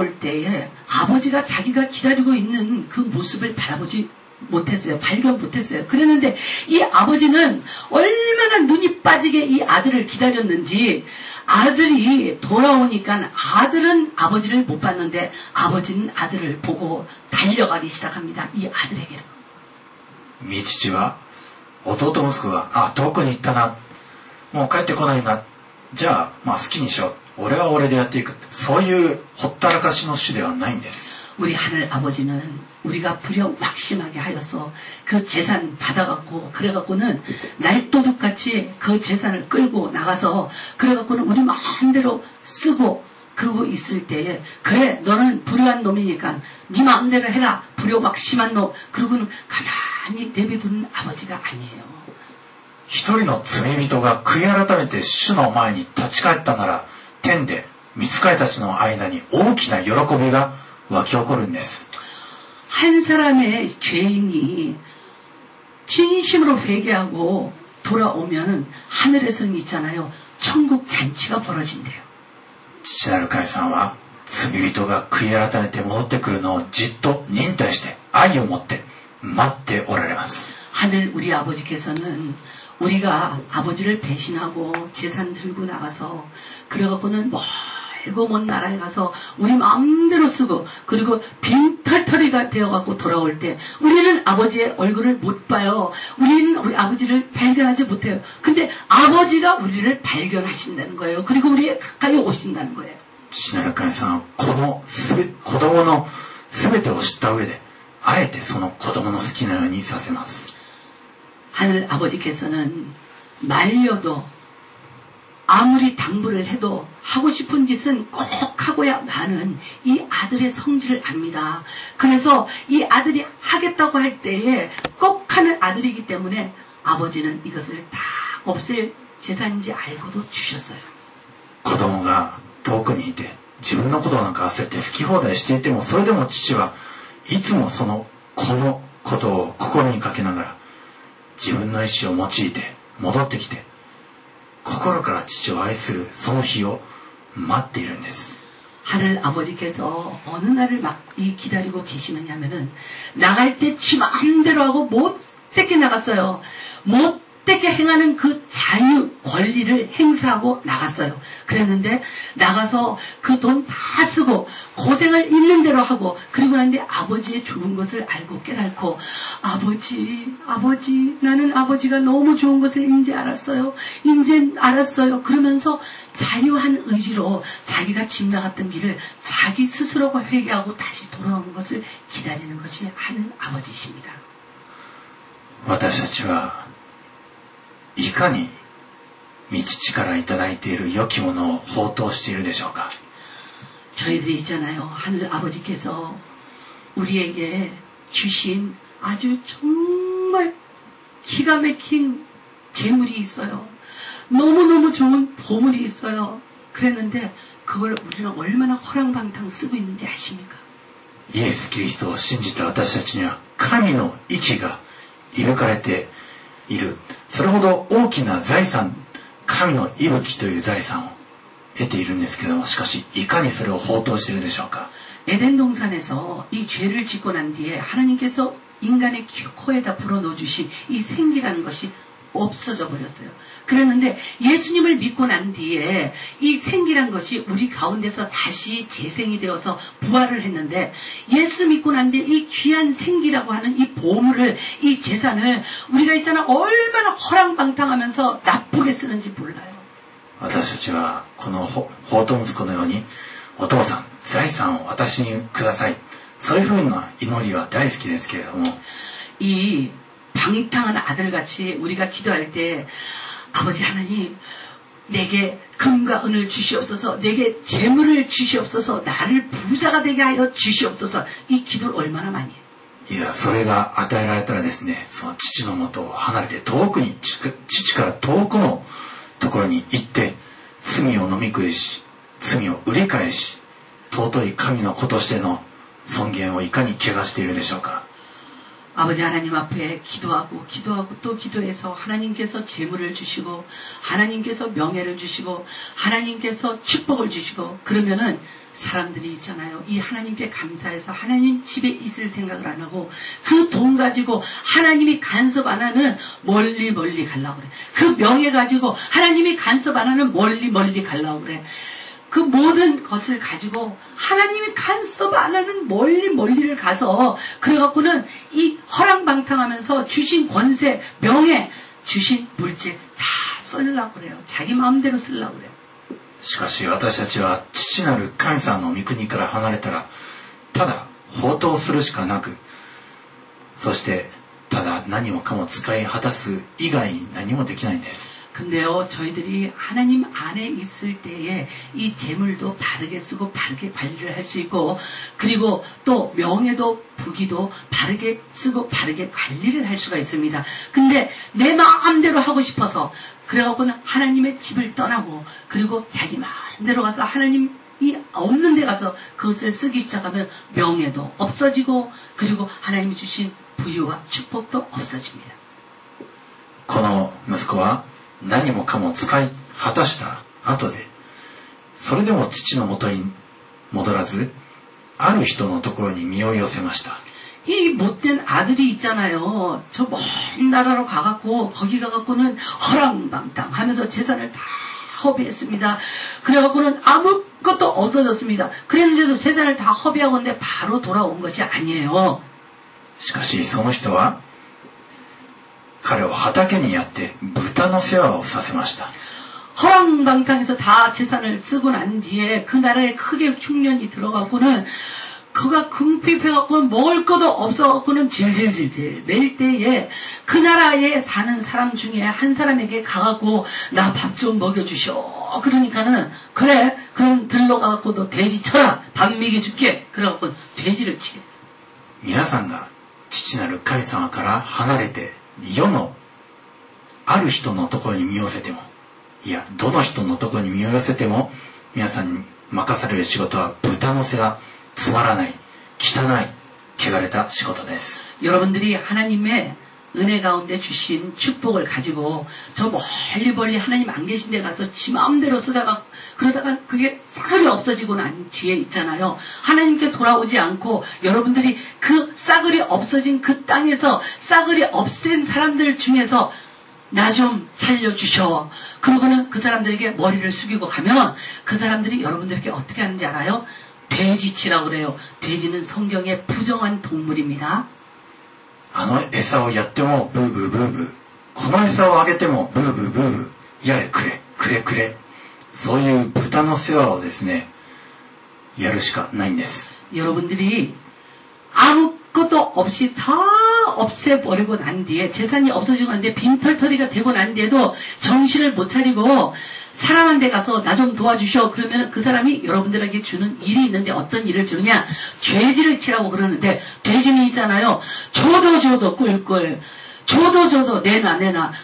아버지가 자기가 기다리고 있는 그 모습을 바라보지 못했어요. 발견 못했어요. 그랬는데 이 아버지는 얼마나 눈이 빠지게 이 아들을 기다렸는지, 아들이 돌아오니까 아들은 아버지를 못 봤는데 아버지는 아들을 보고 달려가기 시작합니다. 이 아들에게로. 三父は弟息子が遠くに行ったな、もう帰ってこないな、じゃあ好きにしよう、俺は俺でやっていく、そういうほったらかしの主ではないんです。 우리 하늘 아버지는 우리가 불효막심하게 하여서 그 재산 받아갖고 그래갖고는 날도둑같이 그 재산을 끌고 나가서 그래갖고는 우리 마음대로 쓰고 그러고 있을 때에, 그래 너는 불효한 놈이니까 네 마음대로 해라, 불효막심한 놈, 그러고는 가만히 내비두는 아버지가 아니에요. 一人の罪人が悔い改めて主の前に立ち返ったなら、天で御使いたちの間に大きな喜びが湧き起こるんです。 한 사람의 죄인이 진심으로 회개하고 돌아오면은 하늘에서는 있잖아요, 천국 잔치가 벌어진대요. 父なる神さんは罪人が悔い改めて戻ってくるのをじっと忍耐して愛を持って待っておられます。 하늘 우리 아버지께서는 우리가 아버지를 배신하고 재산 들고 나가서 그래갖고는 멀고 먼 나라에 가서 우리 마음대로 쓰고 그리고 빈털터리가 되어갖고 돌아올 때 우리는 아버지의 얼굴을 못 봐요. 우리는 우리 아버지를 발견하지 못해요. 근데 아버지가 우리를 발견하신다는 거예요. 그리고 우리 가까이 오신다는 거예요. 父なる神さんはこの子供の全てを知った上であえてその子供の好きなようにさせます。 하늘 아버지께서는 말려도 아무리 당부를 해도 하고 싶은 짓은 꼭 하고야 마는 이 아들의 성질을 압니다. 그래서 이 아들이 하겠다고 할 때에 꼭 하는 아들이기 때문에 아버지는 이것을 다 없앨 재산인지 알고도 주셨어요. 子供が遠くにいて自分のことなんか焦って好き放題していても、それでも父はいつもその子のことを心にかけながら自分の意志を用いて戻ってきて心から父を愛するその日を待っているんです。 하늘 아버지께서 어느 날을 막 기다리고 계시느냐면은 나갈 때 지 마음대로 하고 못되게 나갔어요. 못되게 행하는 그 자유 권리를 행사하고 나갔어요. 그랬는데 나가서 그 돈 다 쓰고 고생을 있는 대로 하고 그리고 난데 아버지의 좋은 것을 알고 깨닫고 아버지 나는 아버지가 너무 좋은 것을 이제 알았어요. 그러면서 자유한 의지로 자기가 집 나갔던 길을 자기 스스로가 회개하고 다시 돌아오는 것을 기다리는 것이 하늘 아버지십니다. 私たちはいかに御父からいただいている良きものを放蕩しているでしょうか。 저희들이 있잖아요. 하늘 아버지께서 우리에게 주신 아주 정말 기가 막힌 재물이 있어요. 너무너무 좋은 보물이 있어요. 그랬는데 그걸 우리는 얼마나 허랑방탕 쓰고 있는지 아십니까? イエス・キリストを信じた私たちには神の息が射かれている。それほど大きな財産、神の息吹という財産を得ているんですけども、しかしいかにそれを放蕩しているでしょうか。 에덴 동산에서 이 죄를 짓고 난 뒤에 하나님께서 인간의 코에다 불어넣어 주신 이 생기라는 것이 없어져 버렸어요. 그랬는데 예수님을 믿고 난 뒤에 이 생기란 것이 우리 가운데서 다시 재생이 되어서 부활을 했는데, 예수 믿고 난 뒤에 이 귀한 생기라고 하는 이 보물을, 이 재산을 우리가 있잖아 얼마나 허랑방탕하면서 나쁘게 쓰는지 몰라요. 私たちはこの放蕩息子のように、お父さん財産を私にください、そういうふうな祈りは大好きですけれども、 이 방탕한 아들같이 우리가 기도할 때 아버지 하나님 내게 금과 은을 주시옵소서, 내게 재물을 주시옵소서, 나를 부자가 되게 하여 주시옵소서, 이 기도를 얼마나 많이 해요. いや、それが与えられたらですね、その父の元を離れて遠くに、父から遠くのところに行って罪を飲み食いし、罪を売り返し、 尊い神の子としての尊厳をいかに汚しているでしょうか。 아버지 하나님 앞에 기도하고 또 기도해서 하나님께서 재물을 주시고 하나님께서 명예를 주시고 하나님께서 축복을 주시고 그러면은 사람들이 있잖아요. 이 하나님께 감사해서 하나님 집에 있을 생각을 안 하고 그 돈 가지고 하나님이 간섭 안 하는 멀리 가려고 그래. 그 명예 가지고 하나님이 간섭 안 하는 멀리 가려고 그래. 그 모든 것을 가지고 하나님이 간섭 안 하는 멀리를 가서 그래갖고는 이 허랑방탕하면서 주신 권세, 명예, 주신 물질 다 쓰려고 그래요. 자기 마음대로 쓰려고 그래요. しかし私たちは父なる神様の御国から離れたらただ放蕩するしかなく、そしてただ何もかも使い果たす以外に何もできないんです。 근데요, 저희들이 하나님 안에 있을 때에 이 재물도 바르게 쓰고 바르게 관리를 할 수 있고, 그리고 또 명예도 부귀도 바르게 쓰고 바르게 관리를 할 수가 있습니다. 근데 내 마음대로 하고 싶어서 그래갖고는 하나님의 집을 떠나고, 그리고 자기 마음대로 가서 하나님이 없는 데 가서 그것을 쓰기 시작하면 명예도 없어지고, 그리고 하나님이 주신 부유와 축복도 없어집니다. この息子は何もかも使い果たした後で、それでも父のもとに戻らず、ある人のところに身を寄せました。 이 못된 아들이 있잖아요. 저 먼 나라로 가갖고 거기 가갖고는 허랑방탕 하면서 재산을 다 허비했습니다. 그래갖고는 아무것도 없어졌습니다. 그랬는데도 재산을 다 허비하고 있는데 바로 돌아온 것이 아니에요. しかしその人は彼を畑にやって豚の世話をさせました。 허랑방탕해서 다 재산을 쓰고 난 뒤에 그 나라에 크게 흉년이 들어가고는 그가 궁핍해갖고 먹을 것도 없어갖고는 질질질질 맬 때에 그 나라에 사는 사람 중에 한 사람에게 가갖고 나 밥 좀 먹여주셔. 그러니까는 그래 그럼 들러가갖고 너 돼지 쳐라. 밥 먹여줄게. 그래갖고 돼지를 치겠어. 皆さんが父なる神様から離れて世のある人のところに身を寄せても、いやどの人のところに身を寄せても皆さんに任される仕事は豚の世話、つまらない、汚い、汚れた仕事です。 여러분들이 하나님의 은혜 가운데 주신 축복을 가지고 저 멀리 하나님 안 계신 데 가서 지 마음대로 쓰다가 그러다가 그게 싸그리 없어지고 난 뒤에 있잖아요. 하나님께 돌아오지 않고 여러분들이 그 싸그리 없어진 그 땅에서 싸그리 없앤 사람들 중에서 나 좀 살려주셔. 그러고는 그 사람들에게 머리를 숙이고 가면 그 사람들이 여러분들에게 어떻게 하는지 알아요? 돼지치라고 그래요. 돼지는 성경의 부정한 동물입니다. あの餌をやってもブーブーブーブー、この餌をあげてもブーブーブーブー、やれくれくれくれ、そういう豚の世話をですねやるしかないんです。 여러분들이 아무것도 없이 다 없애버리고 난 뒤에 재산이 없어지고 난 뒤에 빈털터리가 되고 난 뒤에도 정신을 못 차리고 사람한테 가서 나 좀 도와주셔. 그러면 그 사람이 여러분들에게 주는 일이 있는데 어떤 일을 주느냐? 죄질을 치라고 그러는데 돼지는 있잖아요. 줘도 꿀꿀. 줘도 내놔.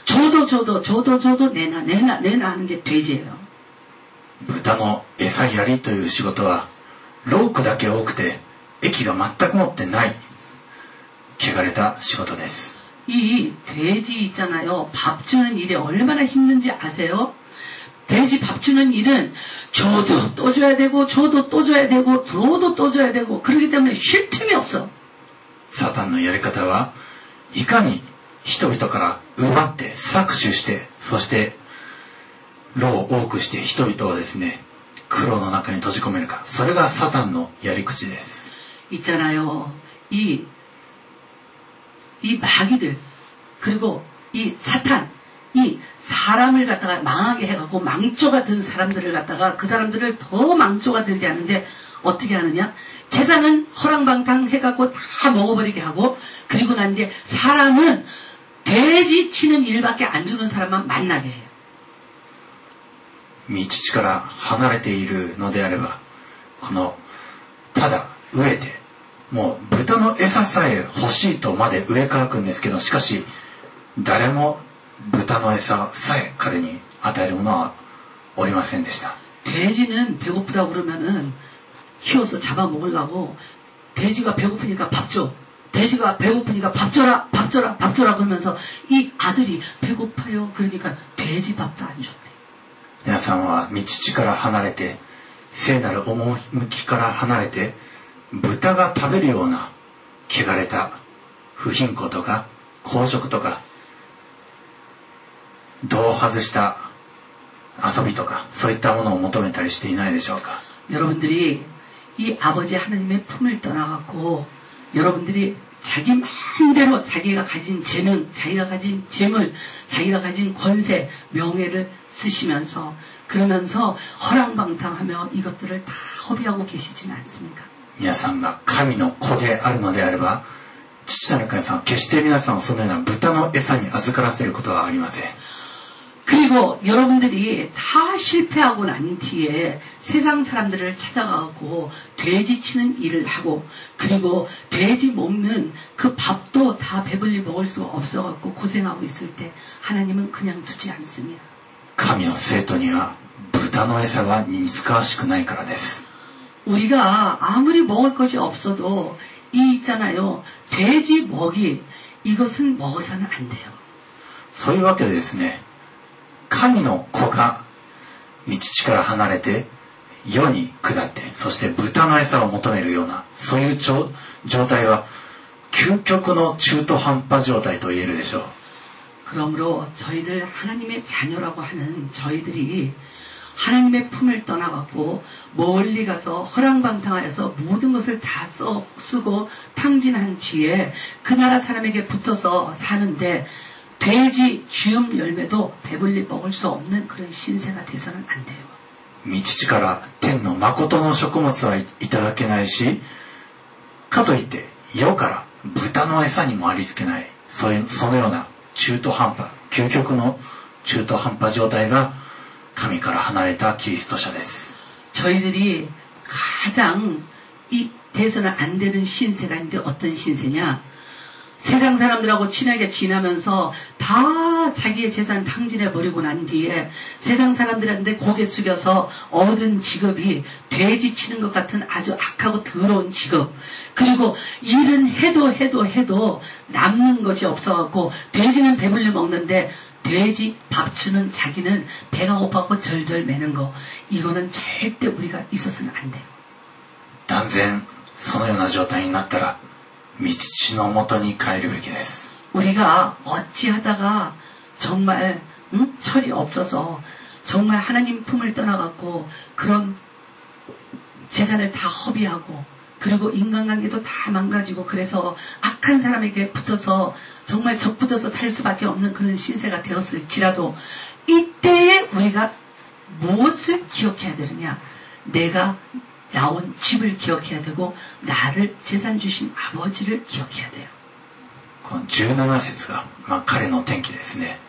줘도 내놔 하는 게 돼지예요. 豚の餌やりという仕事は労苦だけ多くて益が全く持ってない汚れた仕事です。 이 돼지 있잖아요. 밥 주는 일이 얼마나 힘든지 아세요? 돼지 밥 주는 일은 줘도 또 줘야 되고 줘도 또 줘야 되고 줘도 또 줘야 되고 그렇기 때문에 쉴 틈이 없어. サタンのやり方はいかに人々から奪って搾取して、そして労を多くして人々をですね苦労の中に閉じ込めるか、それがサタンのやり口です。 있잖아요. 이 마귀들 그리고 이 사탄 이 사람을 갖다가 망하게 해갖고 망조가 든 사람들을 갖다가 그 사람들을 더 망조가 들게 하는데 어떻게 하느냐? 재산은 허랑방탕 해갖고 다 먹어버리게 하고 그리고 난 뒤에 사람은 돼지 치는 일밖에 안 주는 사람만 만나게 해요. 御父から離れているのであれば、このただ飢えてもう豚の餌さえ欲しいとまで上からくんですけど、しかし誰も豚の餌さえ彼に与えるものはおりませんでした。 돼지는 배고프다 그러면은 키워서 잡아먹으려고 돼지가 배고프니까 밥 줘. 돼지가 배고프니까 밥 줘라, 밥 줘라, 밥 줘라 그러면서 이 아들이 배고파요. 그러니까 돼지 밥도 안 줬대. 皆さんは道地から離れて、聖なる趣から離れて、豚が食べるような汚れた不貧困とか公職とか、度を外した遊びとか、そういったものを求めたりしていないでしょうか。 여러분들이 이 아버지 하나님의 품을 떠나갖고 여러분들이 자기 마음대로 자기가 가진 재능, 자기가 가진 재물, 자기가 가진 권세, 명예를 쓰시면서 그러면서 허랑방탕하며 이것들을 다 허비하고 계시지는 않습니까? 皆さんが神の子であるのであれば、父なる神様は決して皆さんをそのような豚の餌に預からせることはありません。 그리고 여러분들이 다 실패하고 난 뒤에 세상 사람들을 찾아가고 돼지 치는 일을 하고 그리고 돼지 먹는 그 밥도 다 배불리 먹을 수가 없어갖고 고생하고 있을 때 하나님은 그냥 두지 않습니다. 神の生徒には豚の餌が似つかわしくないからです。 우리가 아무리 먹을 것이 없어도 이 있잖아요. 돼지 먹이 이것은 먹어서는 안 돼요. そういうわけでですね、神の子が道地から離れて世に下って、そして豚の餌を求めるようなそういう状態は究極の中途半端状態と言えるでしょう。 그러므로 저희들 하나님의 자녀라고 하는 저희들이 하나님의 품을 떠나갖고 멀리 가서 허랑방탕하여서 모든 것을 다 쓰고 탕진한 뒤에 그 나라 사람에게 붙어서 사는데 돼지 쥐음 열매도 배불리 먹을 수 없는 그런 신세가 돼서는 안 돼요. 道地から天の誠の食物はいただけないし、かといって世から豚の餌にもありつけない、そのような中途半端、究極の中途半端状態が神から離れたキリスト者です。 저희들이 가장 이 돼서는 안 되는 신세가 있는데 어떤 신세냐? 세상 사람들하고 친하게 지나면서 다 자기의 재산 탕진해버리고 난 뒤에 세상 사람들한테 고개 숙여서 얻은 직업이 돼지 치는 것 같은 아주 악하고 더러운 직업. 그리고 일은 해도 남는 것이 없어갖고 돼지는 배불리 먹는데 돼지 밥 주는 자기는 배가 고파갖고 절절 매는 거. 이거는 절대 우리가 있어서는 안 돼요. 断然そのような状態になったら道地のもとに帰るべきです。 우리가 어찌하다가 정말 철이 없어서 정말 하나님 품을 떠나갖고 그런 재산을 다 허비하고 그리고 인간관계도 다 망가지고 그래서 악한 사람에게 붙어서 정말 적붙어서 살 수밖에 없는 그런 신세가 되었을지라도 이때에 우리가 무엇을 기억해야 되느냐? 내가 나온 집을 기억해야 되고 나를 재산 주신 아버지를 기억해야 돼요. この17節が、彼の転機ですね。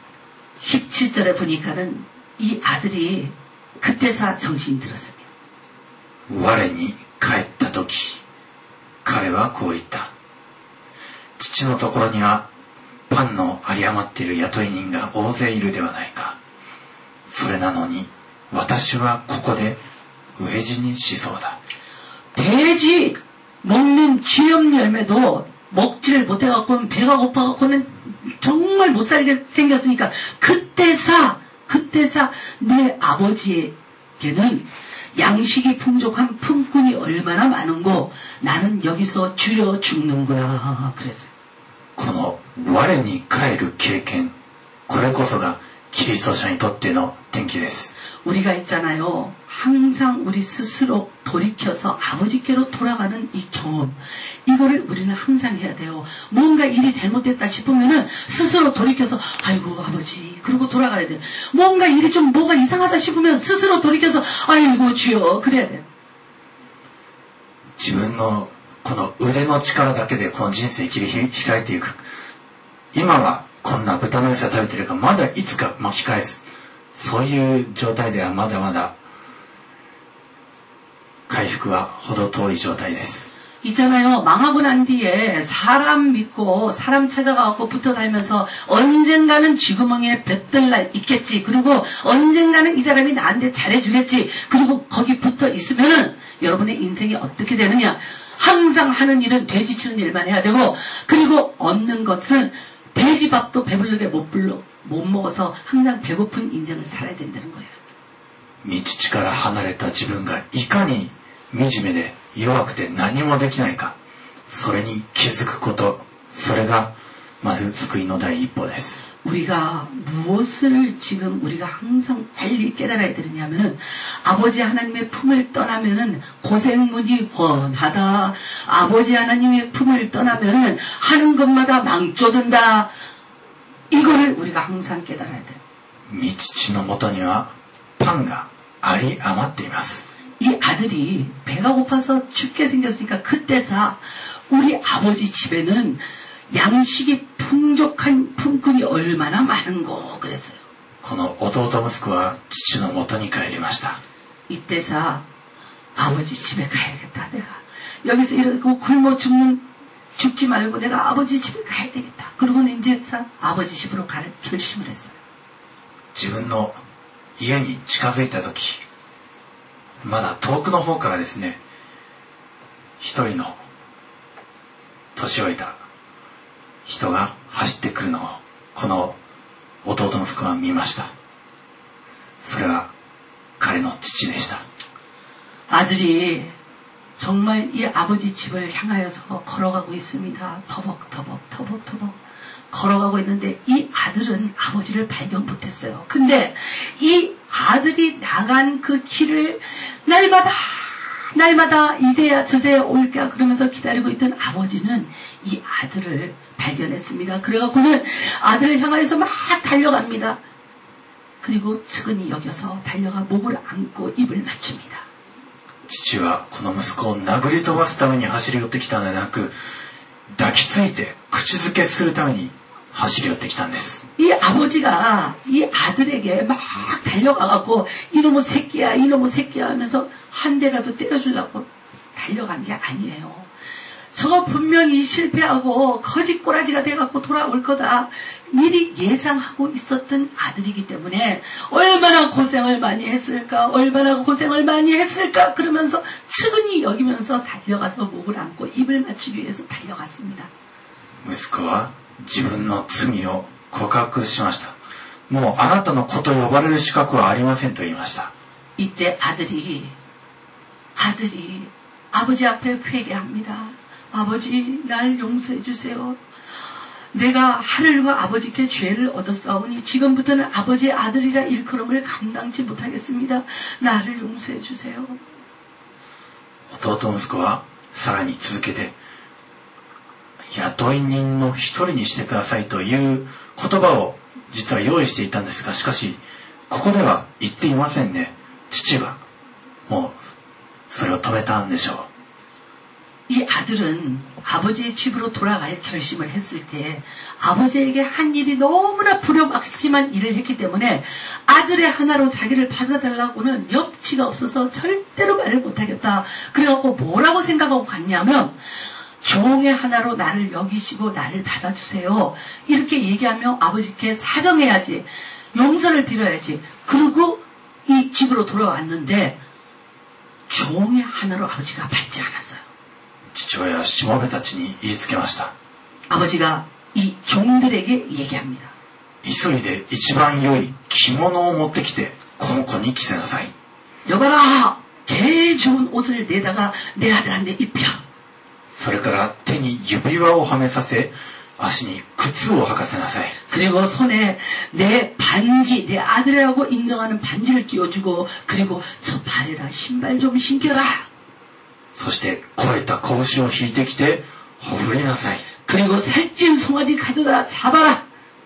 17절에 보니까는 이 아들이 그때서 정신이 들었습니다. 我に帰った時、彼はこう言った。父のところにはパンの有り余っている雇い人が大勢いるではないか。それなのに私はここで飢え死にしそうだ. 돼지 먹는 쥐염 열매도 먹지를 못해갖고는 배가 고파갖고는 정말 못 살게 생겼으니까 그때사 내 아버지에게는 양식이 풍족한 품꾼이 얼마나 많은고 나는 여기서 줄여 죽는 거야. 그랬어요. この我に帰る経験、これこそがキリスト者にとっての転機です。 우리가 있잖아요. 항상 우리 스스로 돌이켜서 아버지께로 돌아가는 이 경험. 이거를 우리는 항상 해야 돼요. 뭔가 일이 잘못됐다 싶으면은 스스로 돌이켜서 아이고 아버지 그러고 돌아가야 돼요. 뭔가 일이 좀 뭐가 이상하다 싶으면 스스로 돌이켜서 아이고 주여 그래야 돼요. 自分のこの腕の力だけでこの人生切り開いていく。今はこんな豚の餌食べてるからまだいつか巻き返す。そういう状態ではまだまだ回復は程遠い状態です。 있잖아요. 망하고 난 뒤에 사람 믿고 사람 찾아가고 붙어 살면서 언젠가는 쥐구멍에 뱉을 날 있겠지. 그리고 언젠가는 이 사람이 나한테 잘해주겠지. 그리고 거기 붙어 있으면은 여러분의 인생이 어떻게 되느냐. 항상 하는 일은 돼지 치는 일만 해야 되고, 그리고 얻는 것은 돼지밥도 배부르게 못 먹어서 항상 배고픈 인생을 살아야 된다는 거예요. 道から離れた自分がいかに惨めで弱くて何もできないか、それに気づくこと、それがまず救いの第一歩です。 우리가 무엇을 지금 우리가 항상 빨리 깨달아야 되느냐면은 아버지 하나님의 품을 떠나면은 고생문이 훤하다. 아버지 하나님의 품을 떠나면은 하는 것마다 망조든다. 이거를 우리가 항상 깨달아야 돼요. 道地のもとにはパンがあり余っています。 이 아들이 배가 고파서 죽게 생겼으니까 그때사 우리 아버지 집에는 양식이 풍족한 품꾼이 얼마나 많은 거 그랬어요. この弟息子は父のもとに帰りました。 이때사 아버지 집에 가야겠다. 내가 여기서 이러고 굶어 죽지 말고 내가 아버지 집에 가야 되겠다. 그러고는 이제 아버지 집으로 갈 결심을 했어요. 自分の家に近づいた時、まだ遠くの方からですね、一人の年老いた人が走ってくるのをこの弟息子は見ました。それは彼の父でした。 아들이 정말 이 아버지 집을 향하여서 걸어가고 있습니다. 터벅터벅 걸어가고 있는데 이 아들은 아버지를 발견 못했어요. 근데 이 아들이 나간 그 길을 날마다 이제야 저제야 올까 그러면서 기다리고 있던 아버지는 이 아들을 발견했습니다. 그래갖고는 아들을 향하여서 막 달려갑니다. 그리고 측은히 여겨서 달려가 목을 안고 입을 맞춥니다. 父はこの息子を殴り飛ばすために走り寄ってきたのではなく、抱きついて口づけするために走り寄ってきたんです。 이 아버지가 이 아들에게 막 달려가갖고 이놈의 새끼야 하면서 한 대라도 때려주려고 달려간 게 아니에요. 저 분명히 실패하고 거짓꼬라지가 돼갖고 돌아올 거다. 미리 예상하고 있었던 아들이기 때문에 얼마나 고생을 많이 했을까 그러면서 측은히 여기면서 달려가서 목을 안고 입을 맞추기 위해서 달려갔습니다. 息子は自分の罪を告白しました。もうあなたの子と呼ばれる資格はありませんと言いました。 이때 아들이 아버지 앞에 회개합니다. 아버지 날 용서해 주세요. 내가 하늘과 아버지께 죄를 얻었사오니 지금부터는 아버지의 아들이라 일컬음을 감당치 못하겠습니다. 나를 용서해 주세요. 弟息子はさらに続けて、雇い人の一人にしてくださいという言葉を実は用意していたんですが、しかしここでは言っていませんね。父はもうそれを止めたんでしょう。 이 아들은 아버지의 집으로 돌아갈 결심을 했을 때 아버지에게 한 일이 너무나 불효막심한 일을 했기 때문에 아들의 하나로 자기를 받아달라고는 염치가 없어서 절대로 말을 못하겠다. 그래갖고 뭐라고 생각하고 갔냐면 종의 하나로 나를 여기시고 나를 받아주세요. 이렇게 얘기하며 아버지께 사정해야지. 용서를 빌어야지. 그리고 이 집으로 돌아왔는데 종의 하나로 아버지가 받지 않았어요. 父親はしもべたちに言いつけました。 아버지가 이 종들에게 얘기합니다. 急いで一番良い着物を持ってきてこの子に着せなさい。 여봐라! 제일 좋은 옷을 내다가 내 아들한테 입혀. それから手に指輪をはめさせ、足に靴を履かせなさい。 그리고 손에 내 반지, 내 아들이라고 인정하는 반지를 끼워주고, 그리고 저 발에다 신발 좀 신겨라. そして肥えた拳を引いてきてほふりなさい。 그리고 살찐 송아지 가져다 잡아라.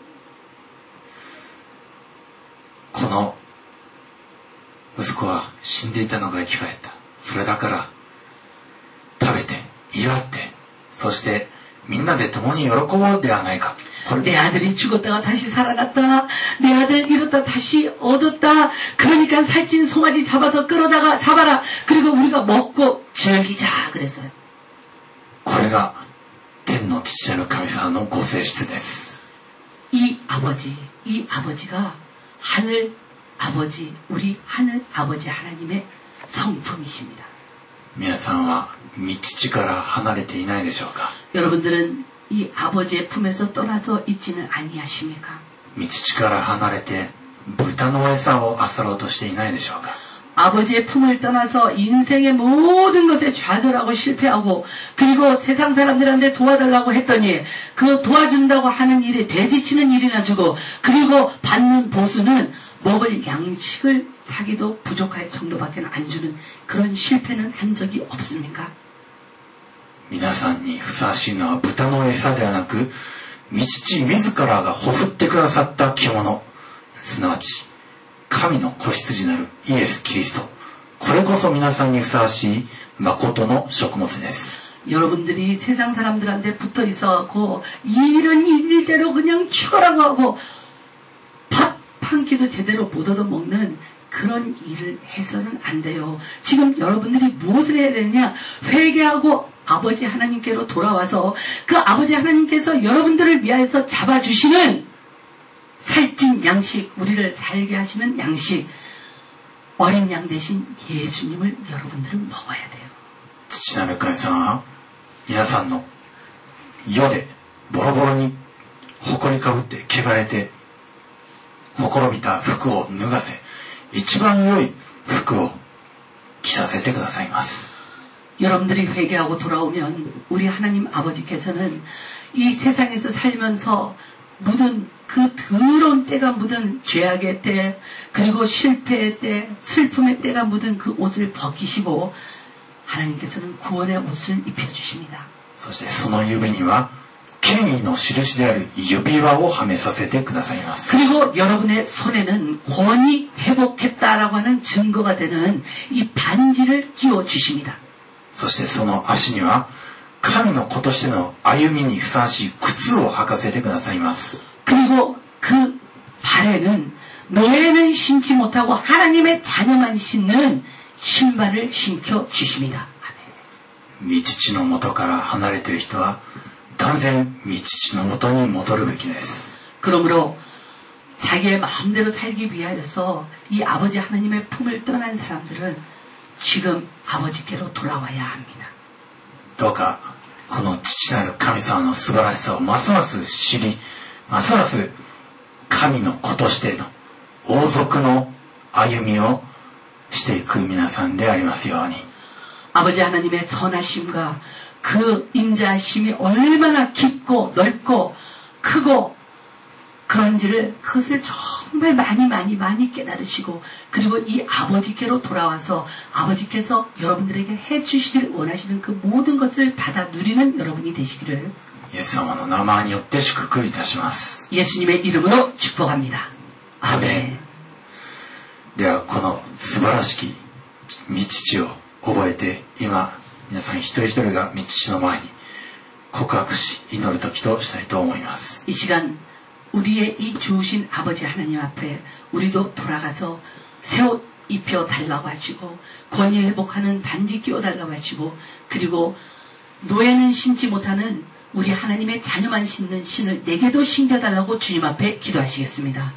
この息子は死んでいたのが生き返った。それだから食べて祝って、そしてみんなで共に喜ぼうではないか。 내 아들이 죽었다가 다시 살아났다. 내 아들 잃었다 다시 얻었다. 그러니까 살찐 송아지 잡아서 끌어다가 잡아라. 그리고 우리가 먹고 즐기자 그랬어요. これが天の父なる神様のご性質です。 이 아버지가 하늘 아버지, 우리 하늘 아버지 하나님의 성품이십니다. 皆さんは御父から離れていないでしょうか。 여러분들은 이 아버지의 품에서 떠나서 있지는 아니하십니까? 御父から離れて豚の餌を漁ろうとしていないでしょうか。 아버지의 품을 떠나서 인생의 모든 것에 좌절하고 실패하고 그리고 세상 사람들한테 도와달라고 했더니 그 도와준다고 하는 일이 돼지치는 일이나 주고 그리고 받는 보수는 먹을 양식을 사기도 부족할 정도밖에 안 주는 그런 실패는 한 적이 없습니까? 皆さんにふさわしいのは豚の餌ではなく、御父自らがほふってくださった獣、すなわち神の子羊なるイエス・キリスト、これこそ皆さんにふさわしい誠の食物です。 여러분들이 세상 사람들한테 붙어 있어갖고 이런 일대로 그냥 죽어라고 하고 밥 한 끼도 제대로 못 얻어먹는 그런 일을 해서는 안 돼요. 지금 여러분들이 무엇을 해야 되느냐? 회개하고 아버지 하나님께로 돌아와서 그 아버지 하나님께서 여러분들을 위하여서 잡아주시는 살찐 양식, 우리를 살게 하시는 양식, 어린 양 대신 예수님을 여러분들은 먹어야 돼요. 父なる神様は皆さんの世でボロボロに埃かぶって汚れてほころびた服を脱がせ、一番良い服を着させてくださいます。 여러분들이 회개하고 돌아오면 우리 하나님 아버지께서는 이 세상에서 살면서 묻은 그 더러운 때가 묻은 죄악의 때 그리고 실패의 때 슬픔의 때가 묻은 그 옷을 벗기시고 하나님께서는 구원의 옷을 입혀주십니다. そしてその指には権威の印である指輪をはめさせてくださいます。 그리고 여러분의 손에는 권위 회복했다라고 하는 증거가 되는 이 반지를 끼워 주십니다. そしてその足には神の子としての歩みにふさわしい靴を履かせてくださいます。 그리고 그 발에는 노예는 신지 못하고 하나님의 자녀만 신는 신발을 신겨 주십니다. 御父の元から離れている人は断然御父の元に戻るべきです。 그러므로 자기의 마음대로 살기 위하여서 이 아버지 하나님의 품을 떠난 사람들은 지금 아버지께로 돌아와야 합니다. どうかこの父なる神様の素晴らしさをますます知り、ますます神の子としての王族の歩みをしていく皆さんでありますように。 아버지 하나님의 선하심과 그 인자하심이 얼마나 깊고 넓고 크고 그런지를 그것을 정말 많이 깨달으시고 그리고 이 아버지께로 돌아와서 아버지께서 여러분들에게 해주시길 원하시는 그 모든 것을 받아 누리는 여러분이 되시기를 イエス様の名前によって祝福いたします。 예수님의 이름으로 축복합니다. 아멘. ではこの素晴らしき御父を覚えて今皆さん一人一人が御父の前に告白し祈る時としたいと思います。 이 시간 우리의 이 좋으신 아버지 하나님 앞에 우리도 돌아가서 새 옷 입혀 달라고 하시고 권위 회복하는 반지 끼워 달라고 하시고 그리고 노예는 신지 못하는 우리 하나님의 자녀만 신는 신을 내게도 신겨 달라고 주님 앞에 기도하시겠습니다.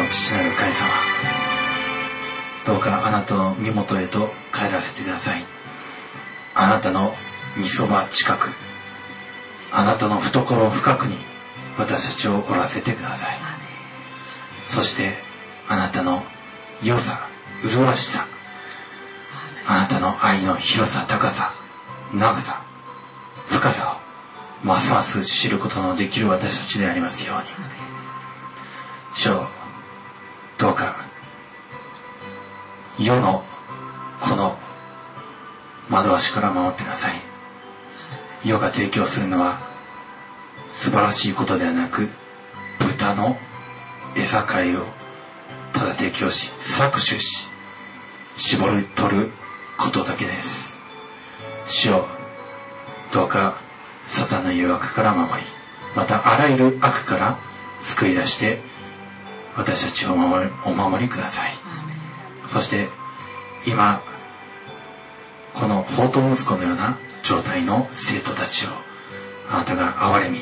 父なる神様、どうかあなたの身元へと帰らせてください。あなたの御そば近く、あなたの懐深くに私たちをおらせてください。そしてあなたの良さ、麗しさ、あなたの愛の広さ、高さ、長さ、深さをますます知ることのできる私たちでありますように。主よ、どうか世のこの惑わしから守ってください。世が提供するのは素晴らしいことではなく、豚の餌貝をただ提供し、搾取し、絞り取ることだけです。主よ、どうかサタンの誘惑から守り、またあらゆる悪から救い出して私たちをお守りください。そして今この放蕩息子のような状態の生徒たちをあなたが憐れみ、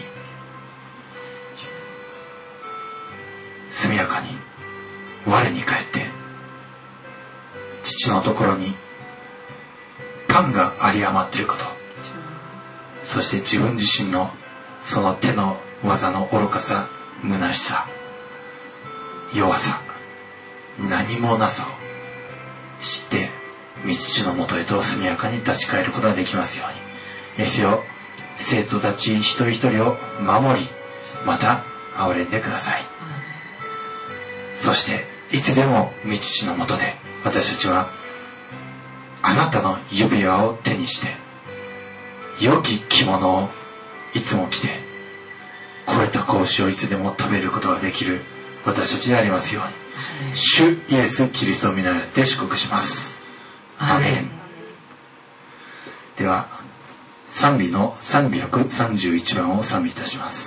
速やかに我に返って父のところにパンが有り余っていること、そして自分自身のその手の技の愚かさ、虚しさ、弱さ、何もなさを知って御父のもとへと速やかに立ち返ることができますように。ですよ、生徒たち一人一人を守り、また憐れんでください。そしていつでも御父のもとで私たちはあなたの指輪を手にして良き着物をいつも着て、肥えた子牛をいつでも食べることができる私たちでありますように。主イエスキリストを皆によって祝福します。アーメン。では賛美の331番を賛美いたします。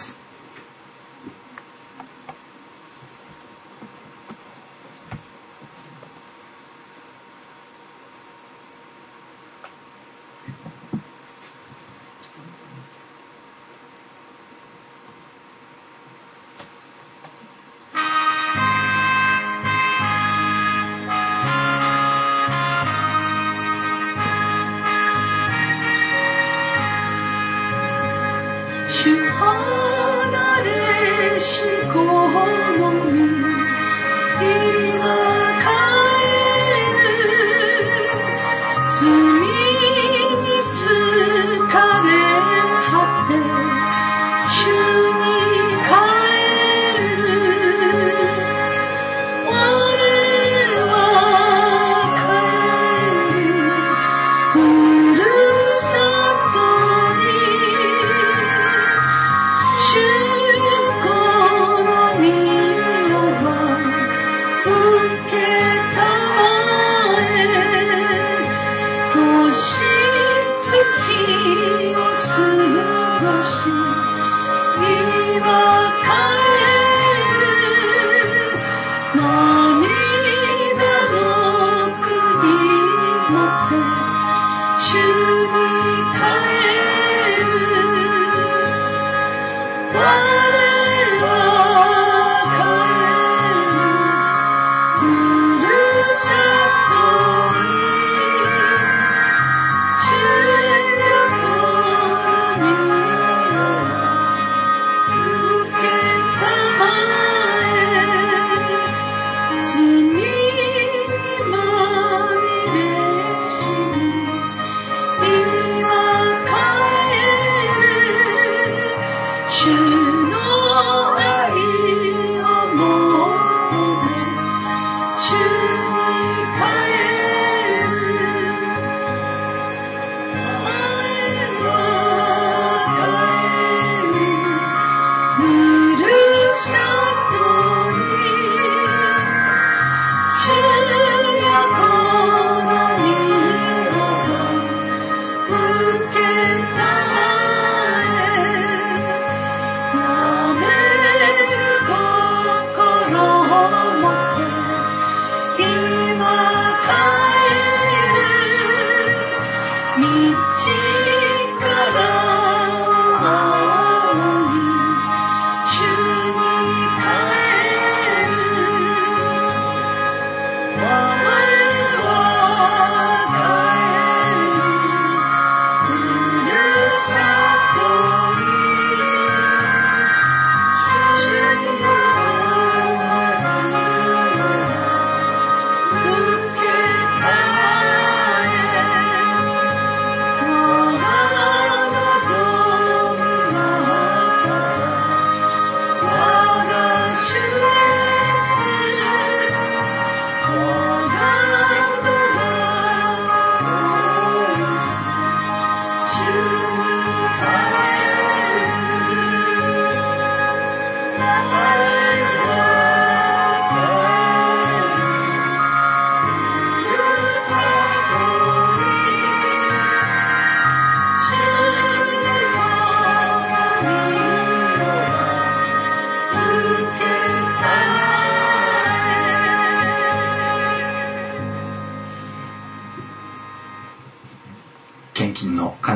主に帰る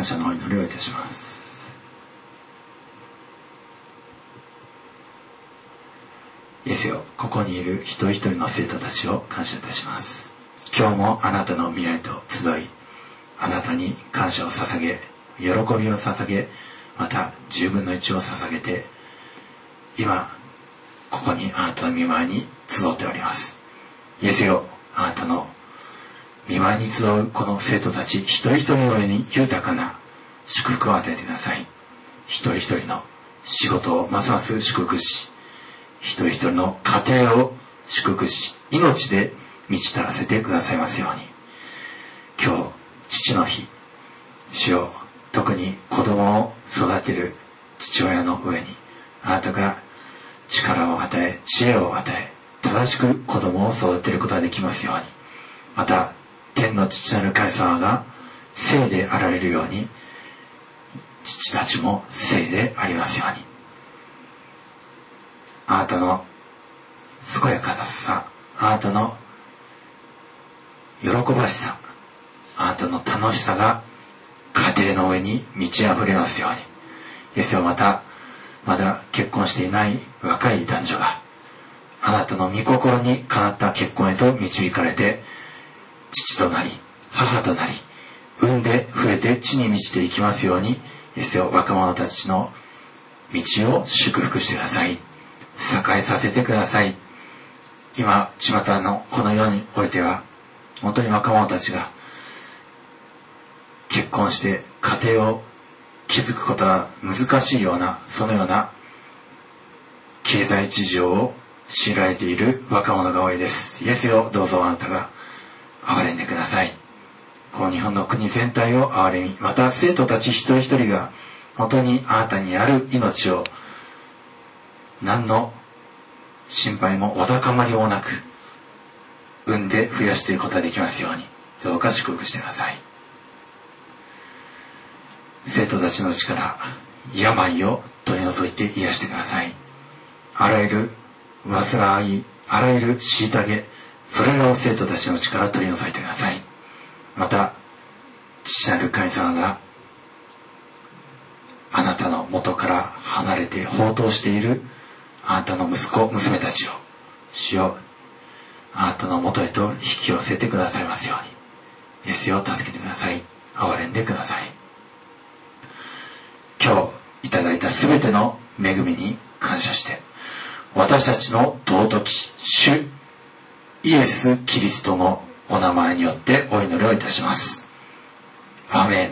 感謝のお祈りをいたします。イエスよ、ここにいる一人一人の生徒たちを感謝いたします。今日もあなたの御愛と集い、あなたに感謝を捧げ、喜びを捧げ、また10分の1を捧げて、今ここにあなたの御前に集っております。イエスよ、あなたの御前に集うこの生徒たち一人一人の上に豊かな祝福を与えてください。一人一人の仕事をますます祝福し、一人一人の家庭を祝福し、命で満ち足らせてくださいますように。今日父の日、主よ、特に子供を育てる父親の上にあなたが力を与え、知恵を与え、正しく子供を育てることができますように。また天の父なる神様が聖であられるように、父たちも聖でありますように。あなたの健やかなさ、あなたの喜ばしさ、あなたの楽しさが家庭の上に満ち溢れますように。イエスよ、まだ結婚していない若い男女があなたの御心にかなった結婚へと導かれて、父となり母となり、産んで増えて地に満ちていきますように。イエスよ、若者たちの道を祝福してください。栄えさせてください。今巷のこの世においては、本当に若者たちが結婚して家庭を築くことは難しいような、そのような経済事情を強いられている若者が多いです。イエスよ、どうぞあなたが憐れんでください。この日本の国全体を憐れみ、また生徒たち一人一人が本当にあなたにある命を何の心配もわだかまりもなく産んで増やしていくことができますように、どうか祝福してください。生徒たちのうちから病を取り除いて癒してください。あらゆる煩い、あらゆる虐げ、それらを生徒たちのうちから取り除いてください。また父なる神様があなたの元から離れて放蕩しているあなたの息子娘たちを、主よ、あなたの元へと引き寄せてくださいますように。イエスよ、助けてください。憐れんでください。今日いただいたすべての恵みに感謝して、私たちの尊き主イエス・キリストのお名前によってお祈りをいたします。アーメン。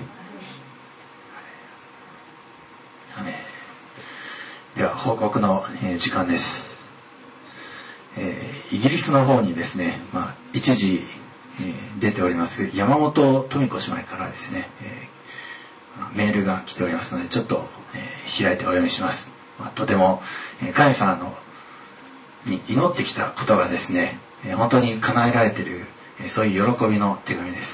アーメン。では報告の時間です。イギリスの方にですね、一時出ております山本富子姉妹からですね、メールが来ておりますので、ちょっと開いてお読みします。とても神様に祈ってきたことがですね、本当に叶えられている、そういう喜びの手紙です。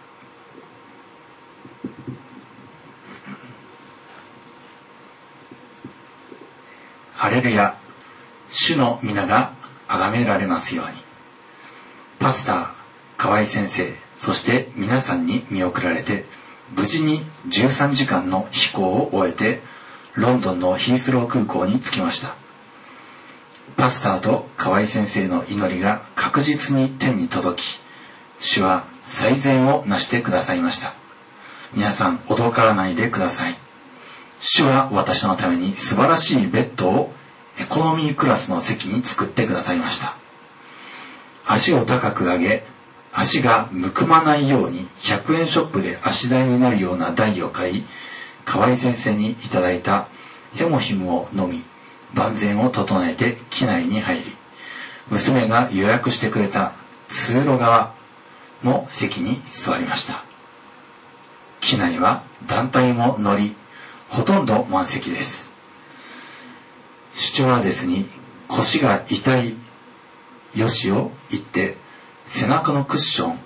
ハレルヤ、主の皆が崇められますように。パスター河合先生、そして皆さんに見送られて、無事に13時間の飛行を終えてロンドンのヒースロー空港に着きました。パスターと河合先生の祈りが確実に天に届き、主は最善をなしてくださいました。皆さん驚からないでください。主は私のために素晴らしいベッドをエコノミークラスの席に作ってくださいました。足を高く上げ、足がむくまないように100円ショップで足台になるような台を買い、河合先生にいただいたヘモヒムを飲み、万全を整えて機内に入り、娘が予約してくれた通路側の席に座りました。機内は団体も乗り、ほとんど満席です。スチュワーデスに腰が痛いよしを言って、背中のクッション、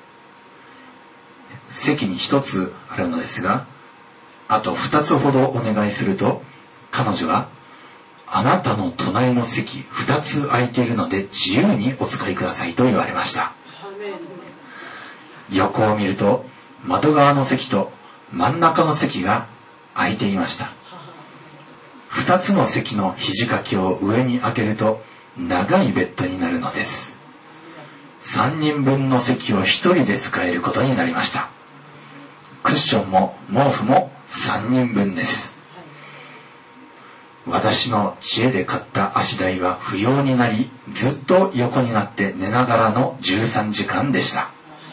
席に1つあるのですが、あと2つほどお願いすると、彼女が、あなたの隣の席2つ空いているので自由にお使いくださいと言われました。横を見ると、窓側の席と真ん中の席が空いていました。2つの席の肘掛けを上に開けると長いベッドになるのです。3人分の席を1人で使えることになりました。クッションも毛布も3人分です。私の知恵で買った足台は不要になり、ずっと横になって寝ながらの13時間でした。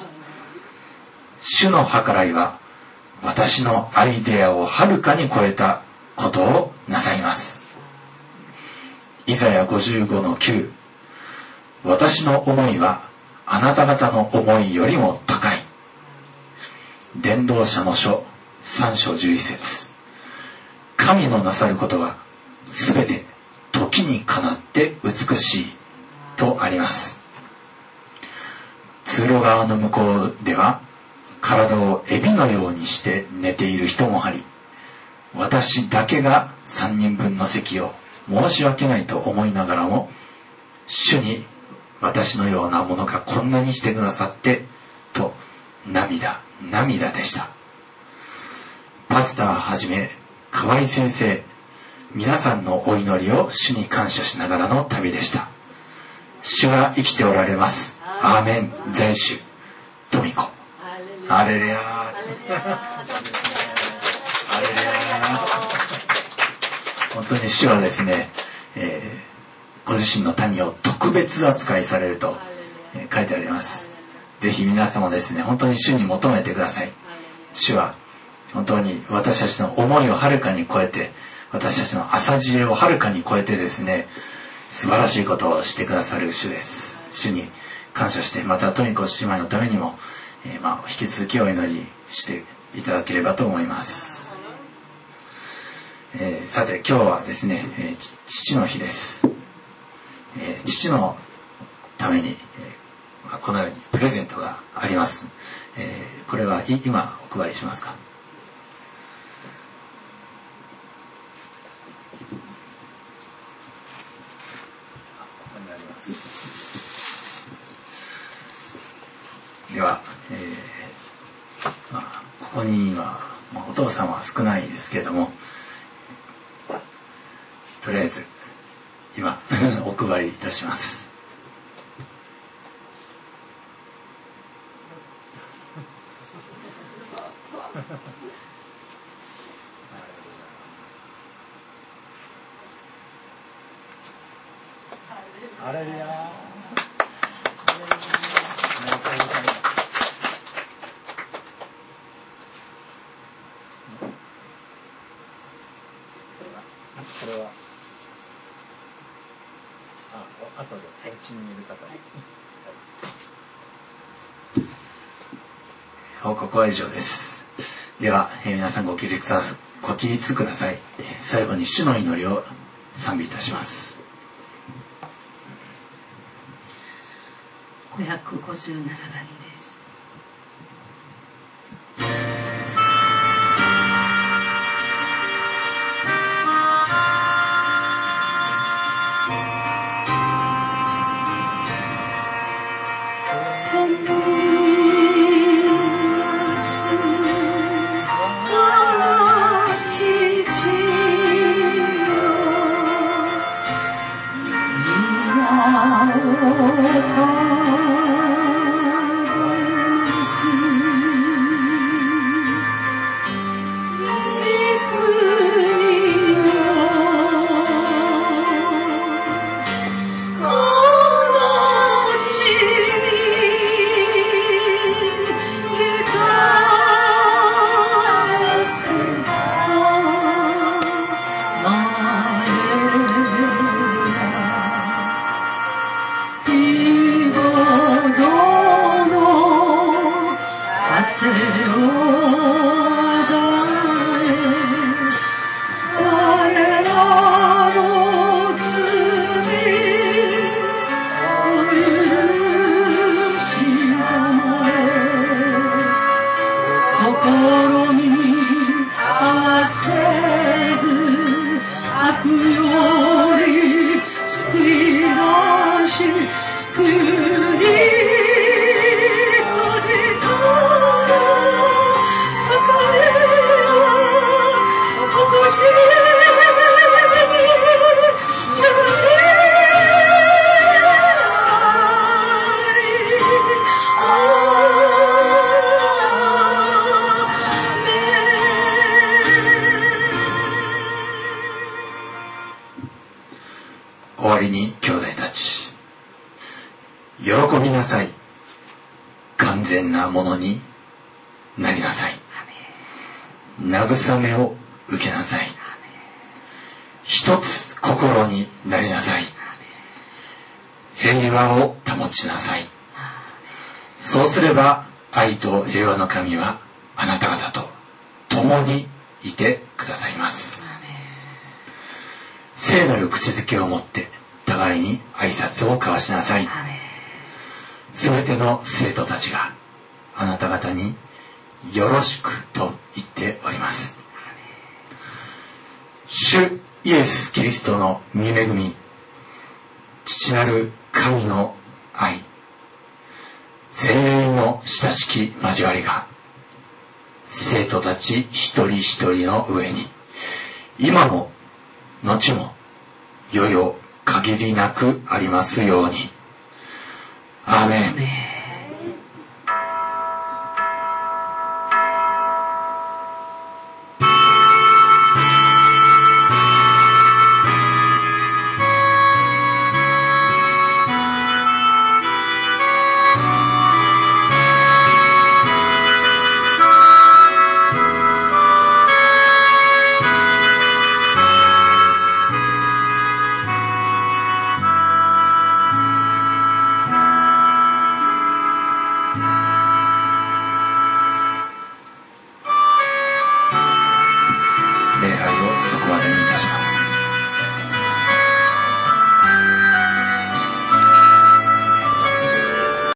主の計らいは私のアイデアをはるかに超えたことをなさいます。イザヤ 55-9、私の思いはあなた方の思いよりも高い。伝道者の書3章11節、神のなさることはすべて時にかなって美しいとあります。通路側の向こうでは体を蛇のようにして寝ている人もあり、私だけが3人分の席を申し訳ないと思いながらも、主に私のようなものがこんなにしてくださってと涙でした。パスターはじめ河合先生、皆さんのお祈りを主に感謝しながらの旅でした。主は生きておられます。アーメン。在主富子。ハレルヤー。ハレルヤー。本当に主はですね、ご自身の民を特別扱いされると、書いてあります。ぜひ皆様ですね、本当に主に求めてください。主は本当に私たちの思いをはるかに超えて、私たちの浅知恵をはるかに超えてですね、素晴らしいことをしてくださる主です。主に感謝して、また富子姉妹のためにも、引き続きお祈りしていただければと思います。さて今日はですね、父の日です。父のために、このようにプレゼントがあります。これは今お配りしますか。では、ここに今、お父さんは少ないですけれども、とりあえず今お配りいたします。ハレルヤー。これは後でお家にいる方に、報告は以上です。では、皆さんご起立ください。最後に主の祈りを賛美いたします。 557番です。 Sakare わりに兄弟たち、喜びなさい。完全なものになりなさい。慰めを受けなさい。一つ心になりなさい。平和を保ちなさい。そうすれば愛と平和の神はあなた方と共にいてくださいます。聖なる口づけをもって互いに挨拶を交わしなさい。すべての生徒たちがあなた方によろしくと言っております。主イエス・キリストの御恵み、父なる神の愛、全員の親しき交わりが生徒たち一人一人の上に今も後も世々限りなくありますように。アーメン。